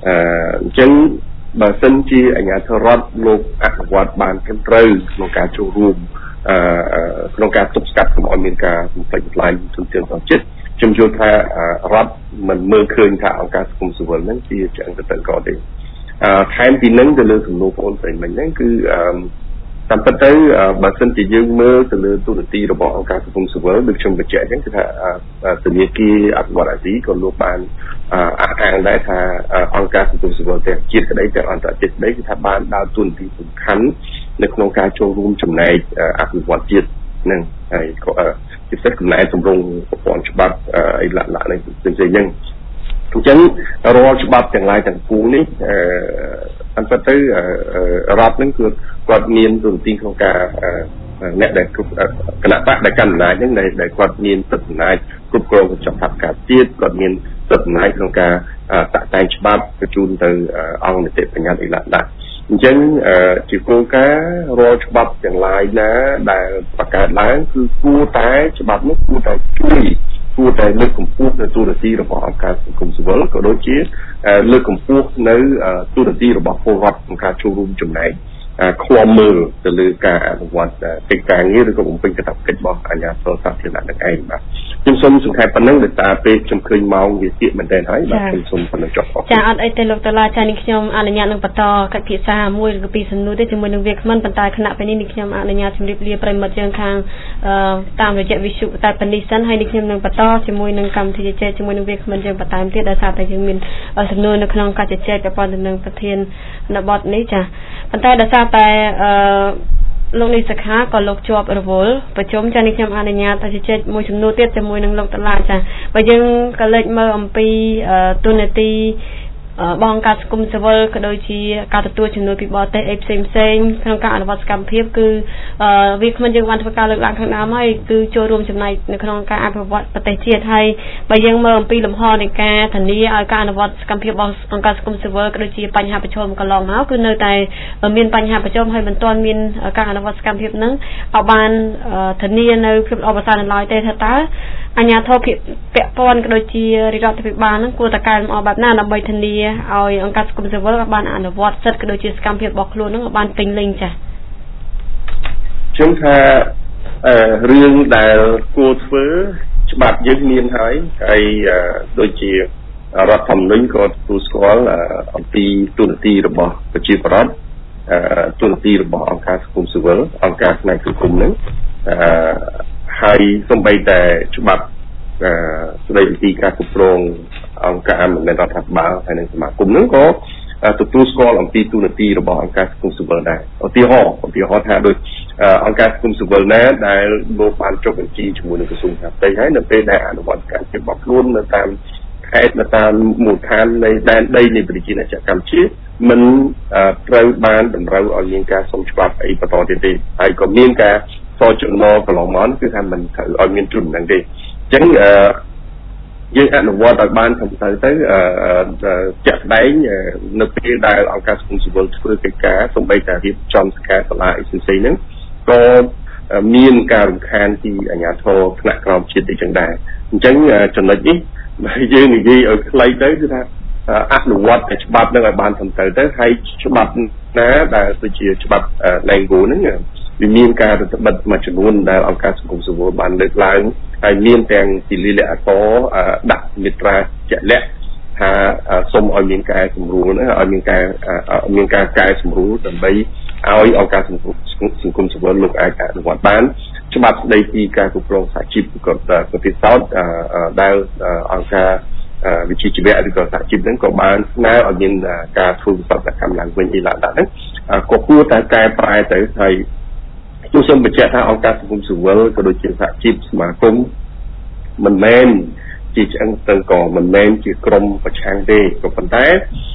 អញ្ចឹងបើសិនជាអាជ្ញាធររដ្ឋលោកអនុវត្តបានត្រឹមត្រូវក្នុងការចូលរួមក្នុងការទប់ស្កាត់កុំឲ្យមានការបំផ្លិចបំផ្លាញជនជាតិសង្ជាតិខ្ញុំយល់ថារដ្ឋមិនមើលឃើញថាអង្គការសង្គមស៊ីវិលហ្នឹងជាឆ្អឹងទៅក៏ទេថែមពីនឹងទៅលើសំណួរបងប្អូនមិញហ្នឹងគឺតាមពិតទៅបើសិនជាយើងមើលទៅលើទូរទស្សន៍របស់អង្គការសង្គមស៊ីវិលដូចខ្ញុំបញ្ជាក់អញ្ចឹងគឺថាធនាគារអភិវឌ្ឍអាស៊ីក៏លោកបានអះអាងដែរថាអង្គការសង្គមស៊ីវិលទាំងជាតិក្តីទាំងអន្តរជាតិក្តីគឺថាបានដើរតួនាទីសំខាន់នៅក្នុងការចូលរួមចំណែកអភិវឌ្ឍជាតិនឹងហើយពិសេសកំណែតម្រង់ប្រព័ន្ធច្បាប់អីលក្ខណៈនេះផ្សេងៗហ្នឹងអញ្ចឹងរាល់ច្បាប់ទាំងឡាយទាំងពួងនេះតាមពិតទៅរដ្ឋនឹងគឺគាត់មានទូរទស្សន៍ក្នុងការអ្នកដែលគណៈបកដែលកាន់អំណាចហ្នឹងដែលគាត់មានសិទ្ធិអំណាចគ្រប់គ្រងកញ្ចប់ថវិកាជាតិគាត់មានសិទ្ធិអំណាចក្នុងការតាក់តែងច្បាប់បញ្ជូនទៅអង្គនីតិបញ្ញត្តិអីឡាក់អញ្ចឹងជាគោលការណ៍រាល់ច្បាប់ទាំងឡាយណាដែលបង្កើតឡើងគឺគួរតែច្បាប់នោះគួរតែជួយគួរតែលើកកម្ពស់នៅទូរទស្សន៍របស់អង្គការសង្គមស៊ីវិលក៏ដូចជាលើកកម្ពស់នៅទូរទស្សន៍របស់ពលរដ្ឋក្នុងការចូលរួមចំណែកឃ្លាំមើលទៅលើការអនុវត្តកិច្ចការងារឬក៏បំពេញកាតព្វកិច្ចរបស់អាជ្ញាធរសាធារណៈនឹងឯងបាទខ្ញុំសូមសង្ខេបប៉ុណ្ណឹងដោយសារពេលខ្ញុំឃើញម៉ោងវាទៀកមែនទែនហើយបាទខ្ញុំសូមប៉ុណ្ណឹងចុះអរគុណចាអត់អីទេលោកតាឡាចានេះខ្ញុំអនុញ្ញាតនឹងបន្តកិច្ចពិភាក្សាមួយឬពីរសំណួរទេជាមួយនឹងវាគ្មិនប៉ុន្តែគណៈពេលនេះខ្ញុំអនុញ្ញាតជម្រាបលាប្រិមិត្តយើងខាងតាមរយៈវិទ្យុតែប៉ុណ្នេះសិនហើយនេះខ្ញុំនឹងបន្តជាមួយនឹងកម្មវិធីជជែកជាមួយនឹងវាគ្មិនយើងបន្តទៀតដោយសារតែយើងមានសំណួរនៅក្នុងការជជែកពាក់ព័ន្ធទៅនឹងប្រធាននៅបទនេះចាប៉ុន្តែដោយសារតែលោកនេះសខាក៏លោកជាប់រវល់ប្រជុំចានេះខ្ញុំអនុញ្ញាតទៅជជែកមួយចំនួនទៀតជាមួយនឹងលោកតាឡាចាបើយើងក៏លេចមើលអំពីទូនាទីបងការសង្គមស៊ីវិលក៏ដូចជាការទទួលជំនួយពីបរទេសអីផ្សេងក្នុងការអនុវត្តសកម្មភាពគឺវាគ្មិនយើងបានធ្វើការលើកឡើងខាងដើមហើយគឺចូលរួមចំណែកនៅក្នុងការអភិវឌ្ឍប្រទេសជាតិហើយបើយើងមើលអំពីលំហនៃការធានាឲ្យការអនុវត្តសកម្មភាពរបស់អង្គការសង្គមស៊ីវិលក៏ដូចជាបញ្ហាប្រឈមកន្លងមកគឺនៅតែមានបញ្ហាប្រឈមហើយមិនទាន់មានការអនុវត្តសកម្មភាពហ្នឹងឲ្យបានធានានៅភាពល្អប្រសើរនៅឡើយទេថាតើអាជ្ញាធរពាក់ព័ន្ធក៏ដូចជារដ្ឋាភិបាលហ្នឹងគួរតែកែលម្អបែបណាដើម្បីធានាឲ្យអង្គការសង្គមស៊ីវិលបានអនុវត្តសិទ្ធិក៏ដូចជាសកម្មភាពរបស់ខ្លួនហ្នឹងបានពេញលេញចា៎ខ្ញុំថារឿងដែលគួរធ្វើច្បាប់យើងមានហើយដូចជារដ្ឋធម្មនុញ្ញក៏ទទួលស្គាល់អំពីទូនាទីរបស់ប្រជាពលរដ្ឋទូនាទីរបស់អង្គការសង្គមស៊ីវិលអង្គការផ្នែកសង្គមហ្នឹងហើយសូម្បីតែច្បាប់ស្ដីពីការគ្រប់គ្រងអង្គការមិនមែនរដ្ឋាភិបាលហើយនិងសមាគមហ្នឹងក៏ទទួលស្គាល់អំពីទូនាទីរបស់អង្គការសង្គមស៊ីវិលដែរឧទាហរណ៍ថាដូចអង្គការសង្គមស៊ីវិលណាដែលលោកបានចុះបញ្ជីជាមួយនឹងក្រសួងខាងផ្ទៃហើយនៅពេលដែលអនុវត្តការរបស់ខ្លួននៅតាមខេត្តនៅតាមមូលដ្ឋាននៃដែនដីនៃប្រជាណាចក្រកម្ពុជាមិនត្រូវបានតម្រូវឲ្យមានការសុំច្បាប់អីបន្តទៀតទេហើយក៏មានការសចំណកន្លងមកគឺថាមិនត្រូវឲ្យមានជំនឿទេអញ្ចឹងយើងអនុវត្តឲ្យបានត្រឹមត្រូវទៅចាក់ស្ដែងនៅពេលដែលអង្គការសង្គមស៊ីវិលធ្វើកិច្ចការសូម្បីតែរៀបចំសកម្មសាលាអីផ្សេងៗហ្នឹងក៏មានការរំខានពីអាជ្ញាធរថ្នាក់ក្រោមជាតិអីចឹងដែរអញ្ចឹងចំណុចនេះបើយើងនិយាយឲ្យខ្លីទៅគឺថាអនុវត្តច្បាប់នឹងឲ្យបានត្រឹមត្រូវទៅហើយច្បាប់ណាដែលដូចជាច្បាប់ Lango ហ្នឹងវាមានការរដ្ឋបិទមួយចំនួនដែលអង្គការសង្គមស៊ីវិលបានលើកឡើងហើយមានទាំងពីលិលាអកដាក់មាត្រាជាក់លាក់ថាសូមឲ្យមានការសម្រួលឲ្យមានការកែសម្រួលដើម្បីឲ្យអង្គការសង្គមស៊ីវិលលោកអាចអនុវត្តបានច្បាប់ស្ដីពីការគ្រប់គ្រងសហជីពក៏ប្រទេសសោតដែលអង្គការវិជាជីវៈឬក៏សហជីពហ្នឹងក៏បានស្នើឲ្យមានការធ្វើវិសោធនកម្មឡើងវិញអីឡើងដែរហ្នឹងក៏គួរតែកែប្រែទៅហើយខ្ញុំសូមបញ្ជាក់ថាអង្គការសង្គមស៊ីវិលក៏ដូចជាសហជីពសមាគមមិនមែនជាឆ្អឹងទៅក៏មិនមែនជាក្រុមប្រឆាំងទេក៏ប៉ុន្តែ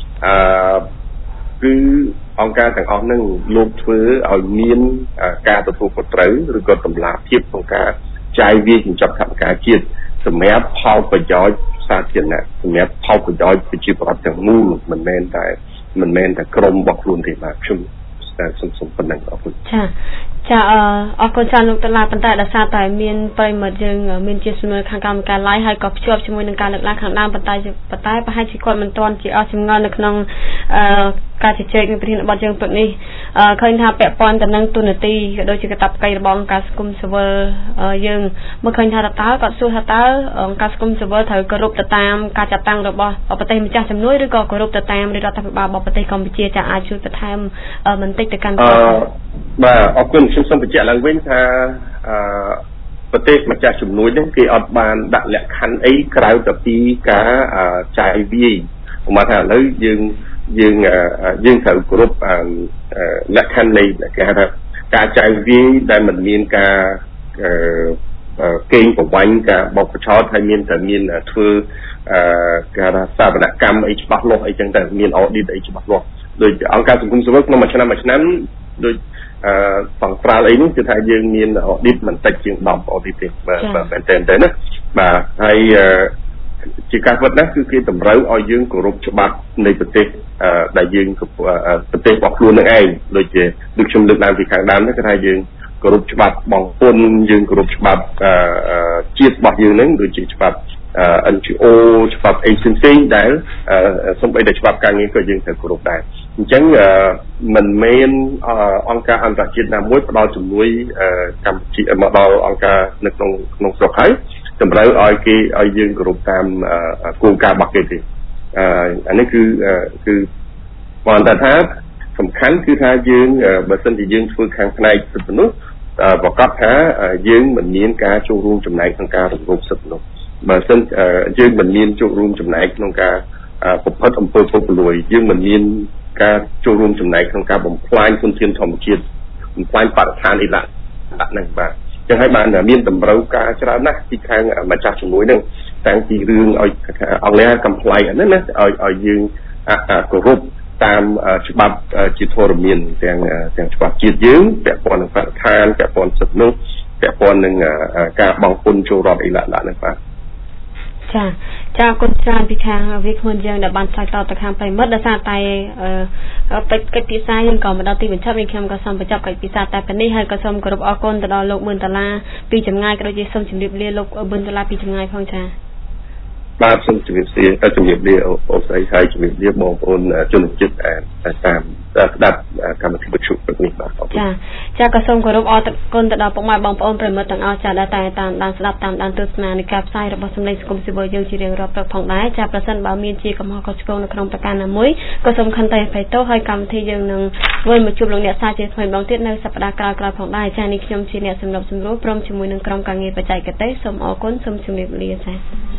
គឺអង្គការទាំងអស់ហ្នឹងលោកធ្វើឲ្យមានការទទួលខុសត្រូវឬក៏តម្លាភាពក្នុងការចាយវាយបញ្ចប់ថវិកាជាតិសម្រាប់ផលប្រយោជន៍សាធារណៈសម្រាប់ផលប្រយោជន៍ប្រជាពលរដ្ឋទាំងមូលមិនមែនតែក្រុមរបស់ខ្លួនទេបាទខ្ញុំសុំប៉ុណ្ណឹងអរគុណចាអរគុណច្រើនលោកតាឡាប៉ុន្តែដោយសារតែមានប្រិមិត្តយើងមានជាសំណួរខាងកម្មការ live ហើយក៏ភ្ជាប់ជាមួយនឹងការលើកឡើងខាងដើមប៉ុន្តែប្រហែលជាគាត់មិនទាន់ជាអស់ចម្ងល់នៅក្នុងការជជែកនឹងប្រធានបទយើងព្រឹកនេះឃើញថាពាក់ព័ន្ធទៅនឹងទូនាទីក៏ដូចជាកាតព្វកិច្ចរបស់អង្គការសង្គមស៊ីវិលយើងមើលឃើញថាតើគាត់សួរថាតើអង្គការសង្គមស៊ីវិលត្រូវគោរពទៅតាមការចាត់តាំងរបស់ប្រទេសម្ចាស់ជំនួយឬក៏គោរពទៅតាមរដ្ឋាភិបាលរបស់ប្រទេសកម្ពុជាចាអាចជួយបន្ថែមបន្តិចទៅកាន់បាទអរគុណខ្ញុំសូមបញ្ជាក់ឡើងវិញថាប្រទេសម្ចាស់ជំនួយនេះគេអត់បានដាក់លក្ខខណ្ឌអីក្រៅពីការចាយវាយមកថាឥឡូវយើងត្រូវគ្រប់លក្ខខណ្ឌនៃគេហៅថាការចាយវាយដែលមិនមានការកេងប្រវ័ញ្ចការបោកបញ្ឆោតហើយមានធ្វើគេហៅថាសវនកម្មអីច្បាស់លាស់អីចឹងតែមាន audit អីច្បាស់លាស់ដោយអង្គការសង្គមស៊ីវិលក្នុងមួយឆ្នាំដោយបង្ក្រាលអីនេះគឺថាយើងមាន audit មិនតិចជាង10 audit ទេបាទមែនតើណាបាទហើយជាការពិតណាស់គឺគេតម្រូវឲ្យយើងគោរពច្បាប់នៃប្រទេសដែលយើងប្រទេសរបស់ខ្លួននឹងឯងដូចខ្ញុំលើកឡើងពីខាងដើមនេះគឺថាយើងគោរពច្បាប់បងពុនយើងគោរពច្បាប់ជាតិរបស់យើងនឹងដូចជាច្បាប់ NGO ច្បាប់អីផ្សេងៗដែលសូម្បីតែច្បាប់ការងារក៏យើងត្រូវគោរពដែរអញ្ចឹងមិនមែនអង្គការអន្តរជាតិណាមួយផ្ដល់ជំនួយកម្ពុជាមកដល់អង្គការនៅក្នុងស្រុកហើយតម្រូវឲ្យយើងគោរពតាមគោលការណ៍របស់គេទេអានេះគឺបងតាថាសំខាន់គឺថាយើងបើសិនជាយើងធ្វើខាងផ្នែកសិទ្ធិមនុស្សប្រកាសថាយើងមិនមានការចូលរួមចំណែកក្នុងការរំលោភសិទ្ធិមនុស្សបើសិនយើងមិនមានចូលរួមចំណែកក្នុងការប្រព្រឹត្តអំពើពុករលួយយើងមិនមានការចូលរួមចំណែកក្នុងការបំផ្លាញធនធានធម្មជាតិបំផ្លាញបរិស្ថានអីដាក់ហ្នឹងបាទចឹងហើយបានមានតម្រូវការច្រើនណាស់ពីខាងម្ចាស់ជំនួយហ្នឹងតាំងពីរឿងឲ្យអង្គការកំ pl អាហ្នឹងណាឲ្យយើងគោរពតាមច្បាប់ជាធរមានទាំងច្បាប់ជាតិយើងពាក់ព័ន្ធនឹងបរិស្ថានពាក់ព័ន្ធសិទ្ធិមនុស្សពាក់ព័ន្ធនឹងការបង់ពន្ធចូលរដ្ឋអីឡាហ្នឹងបាទចាគុណច្រើនពីខាងវាគ្មិនយើងដែលបានឆ្លើយតបទៅខាងប្រិមិត្តដោយសារតែកិច្ចពិសាយើងក៏មកដល់ទីបញ្ចប់នេះខ្ញុំក៏សូមបញ្ចប់កិច្ចពិសាតែប៉ុណ្នេះហើយក៏សូមគោរពអរគុណទៅដល់លោកមឿនដុល្លារពីចម្ងាយក៏ដូចជាសូមជម្រាបលាលោកមឿនដុល្លារពីចម្ងាយផងចាបាទសូមជម្រាបលាអូស្រីហើយជម្រាបលាបងប្អូនជនជាតិតាមស្ដាប់កម្មវិធីវិទ្យុនេះបាទចាក៏សូមគោរពអរគុណទៅដល់ពុកម៉ែបងប្អូនប្រិមិត្តទាំងអស់ចាដែលតែតាមដានស្ដាប់តាមដានទស្សនានៃការផ្សាយរបស់សម្លេងសង្គមស៊ីវិលយើងជារៀងរាល់ព្រឹកផងដែរចាប្រសិនបើមានជាកំហុសខុសឆ្គងនៅក្នុងប្រការណាមួយក៏សូមខន្តីអភ័យទោសហើយកម្មវិធីយើងនឹងវិលមកជួបលោកអ្នកសាជាថ្មីម្ដងទៀតនៅសប្ដាហ៍ក្រោយៗផងដែរចានេះខ្ញុំជាអ្នកសម្របសម្រួលព្រមជាមួយនឹងក្រុមការងារបច្ចេកទេសសូមអរគុណសូមជម្រាបលាចា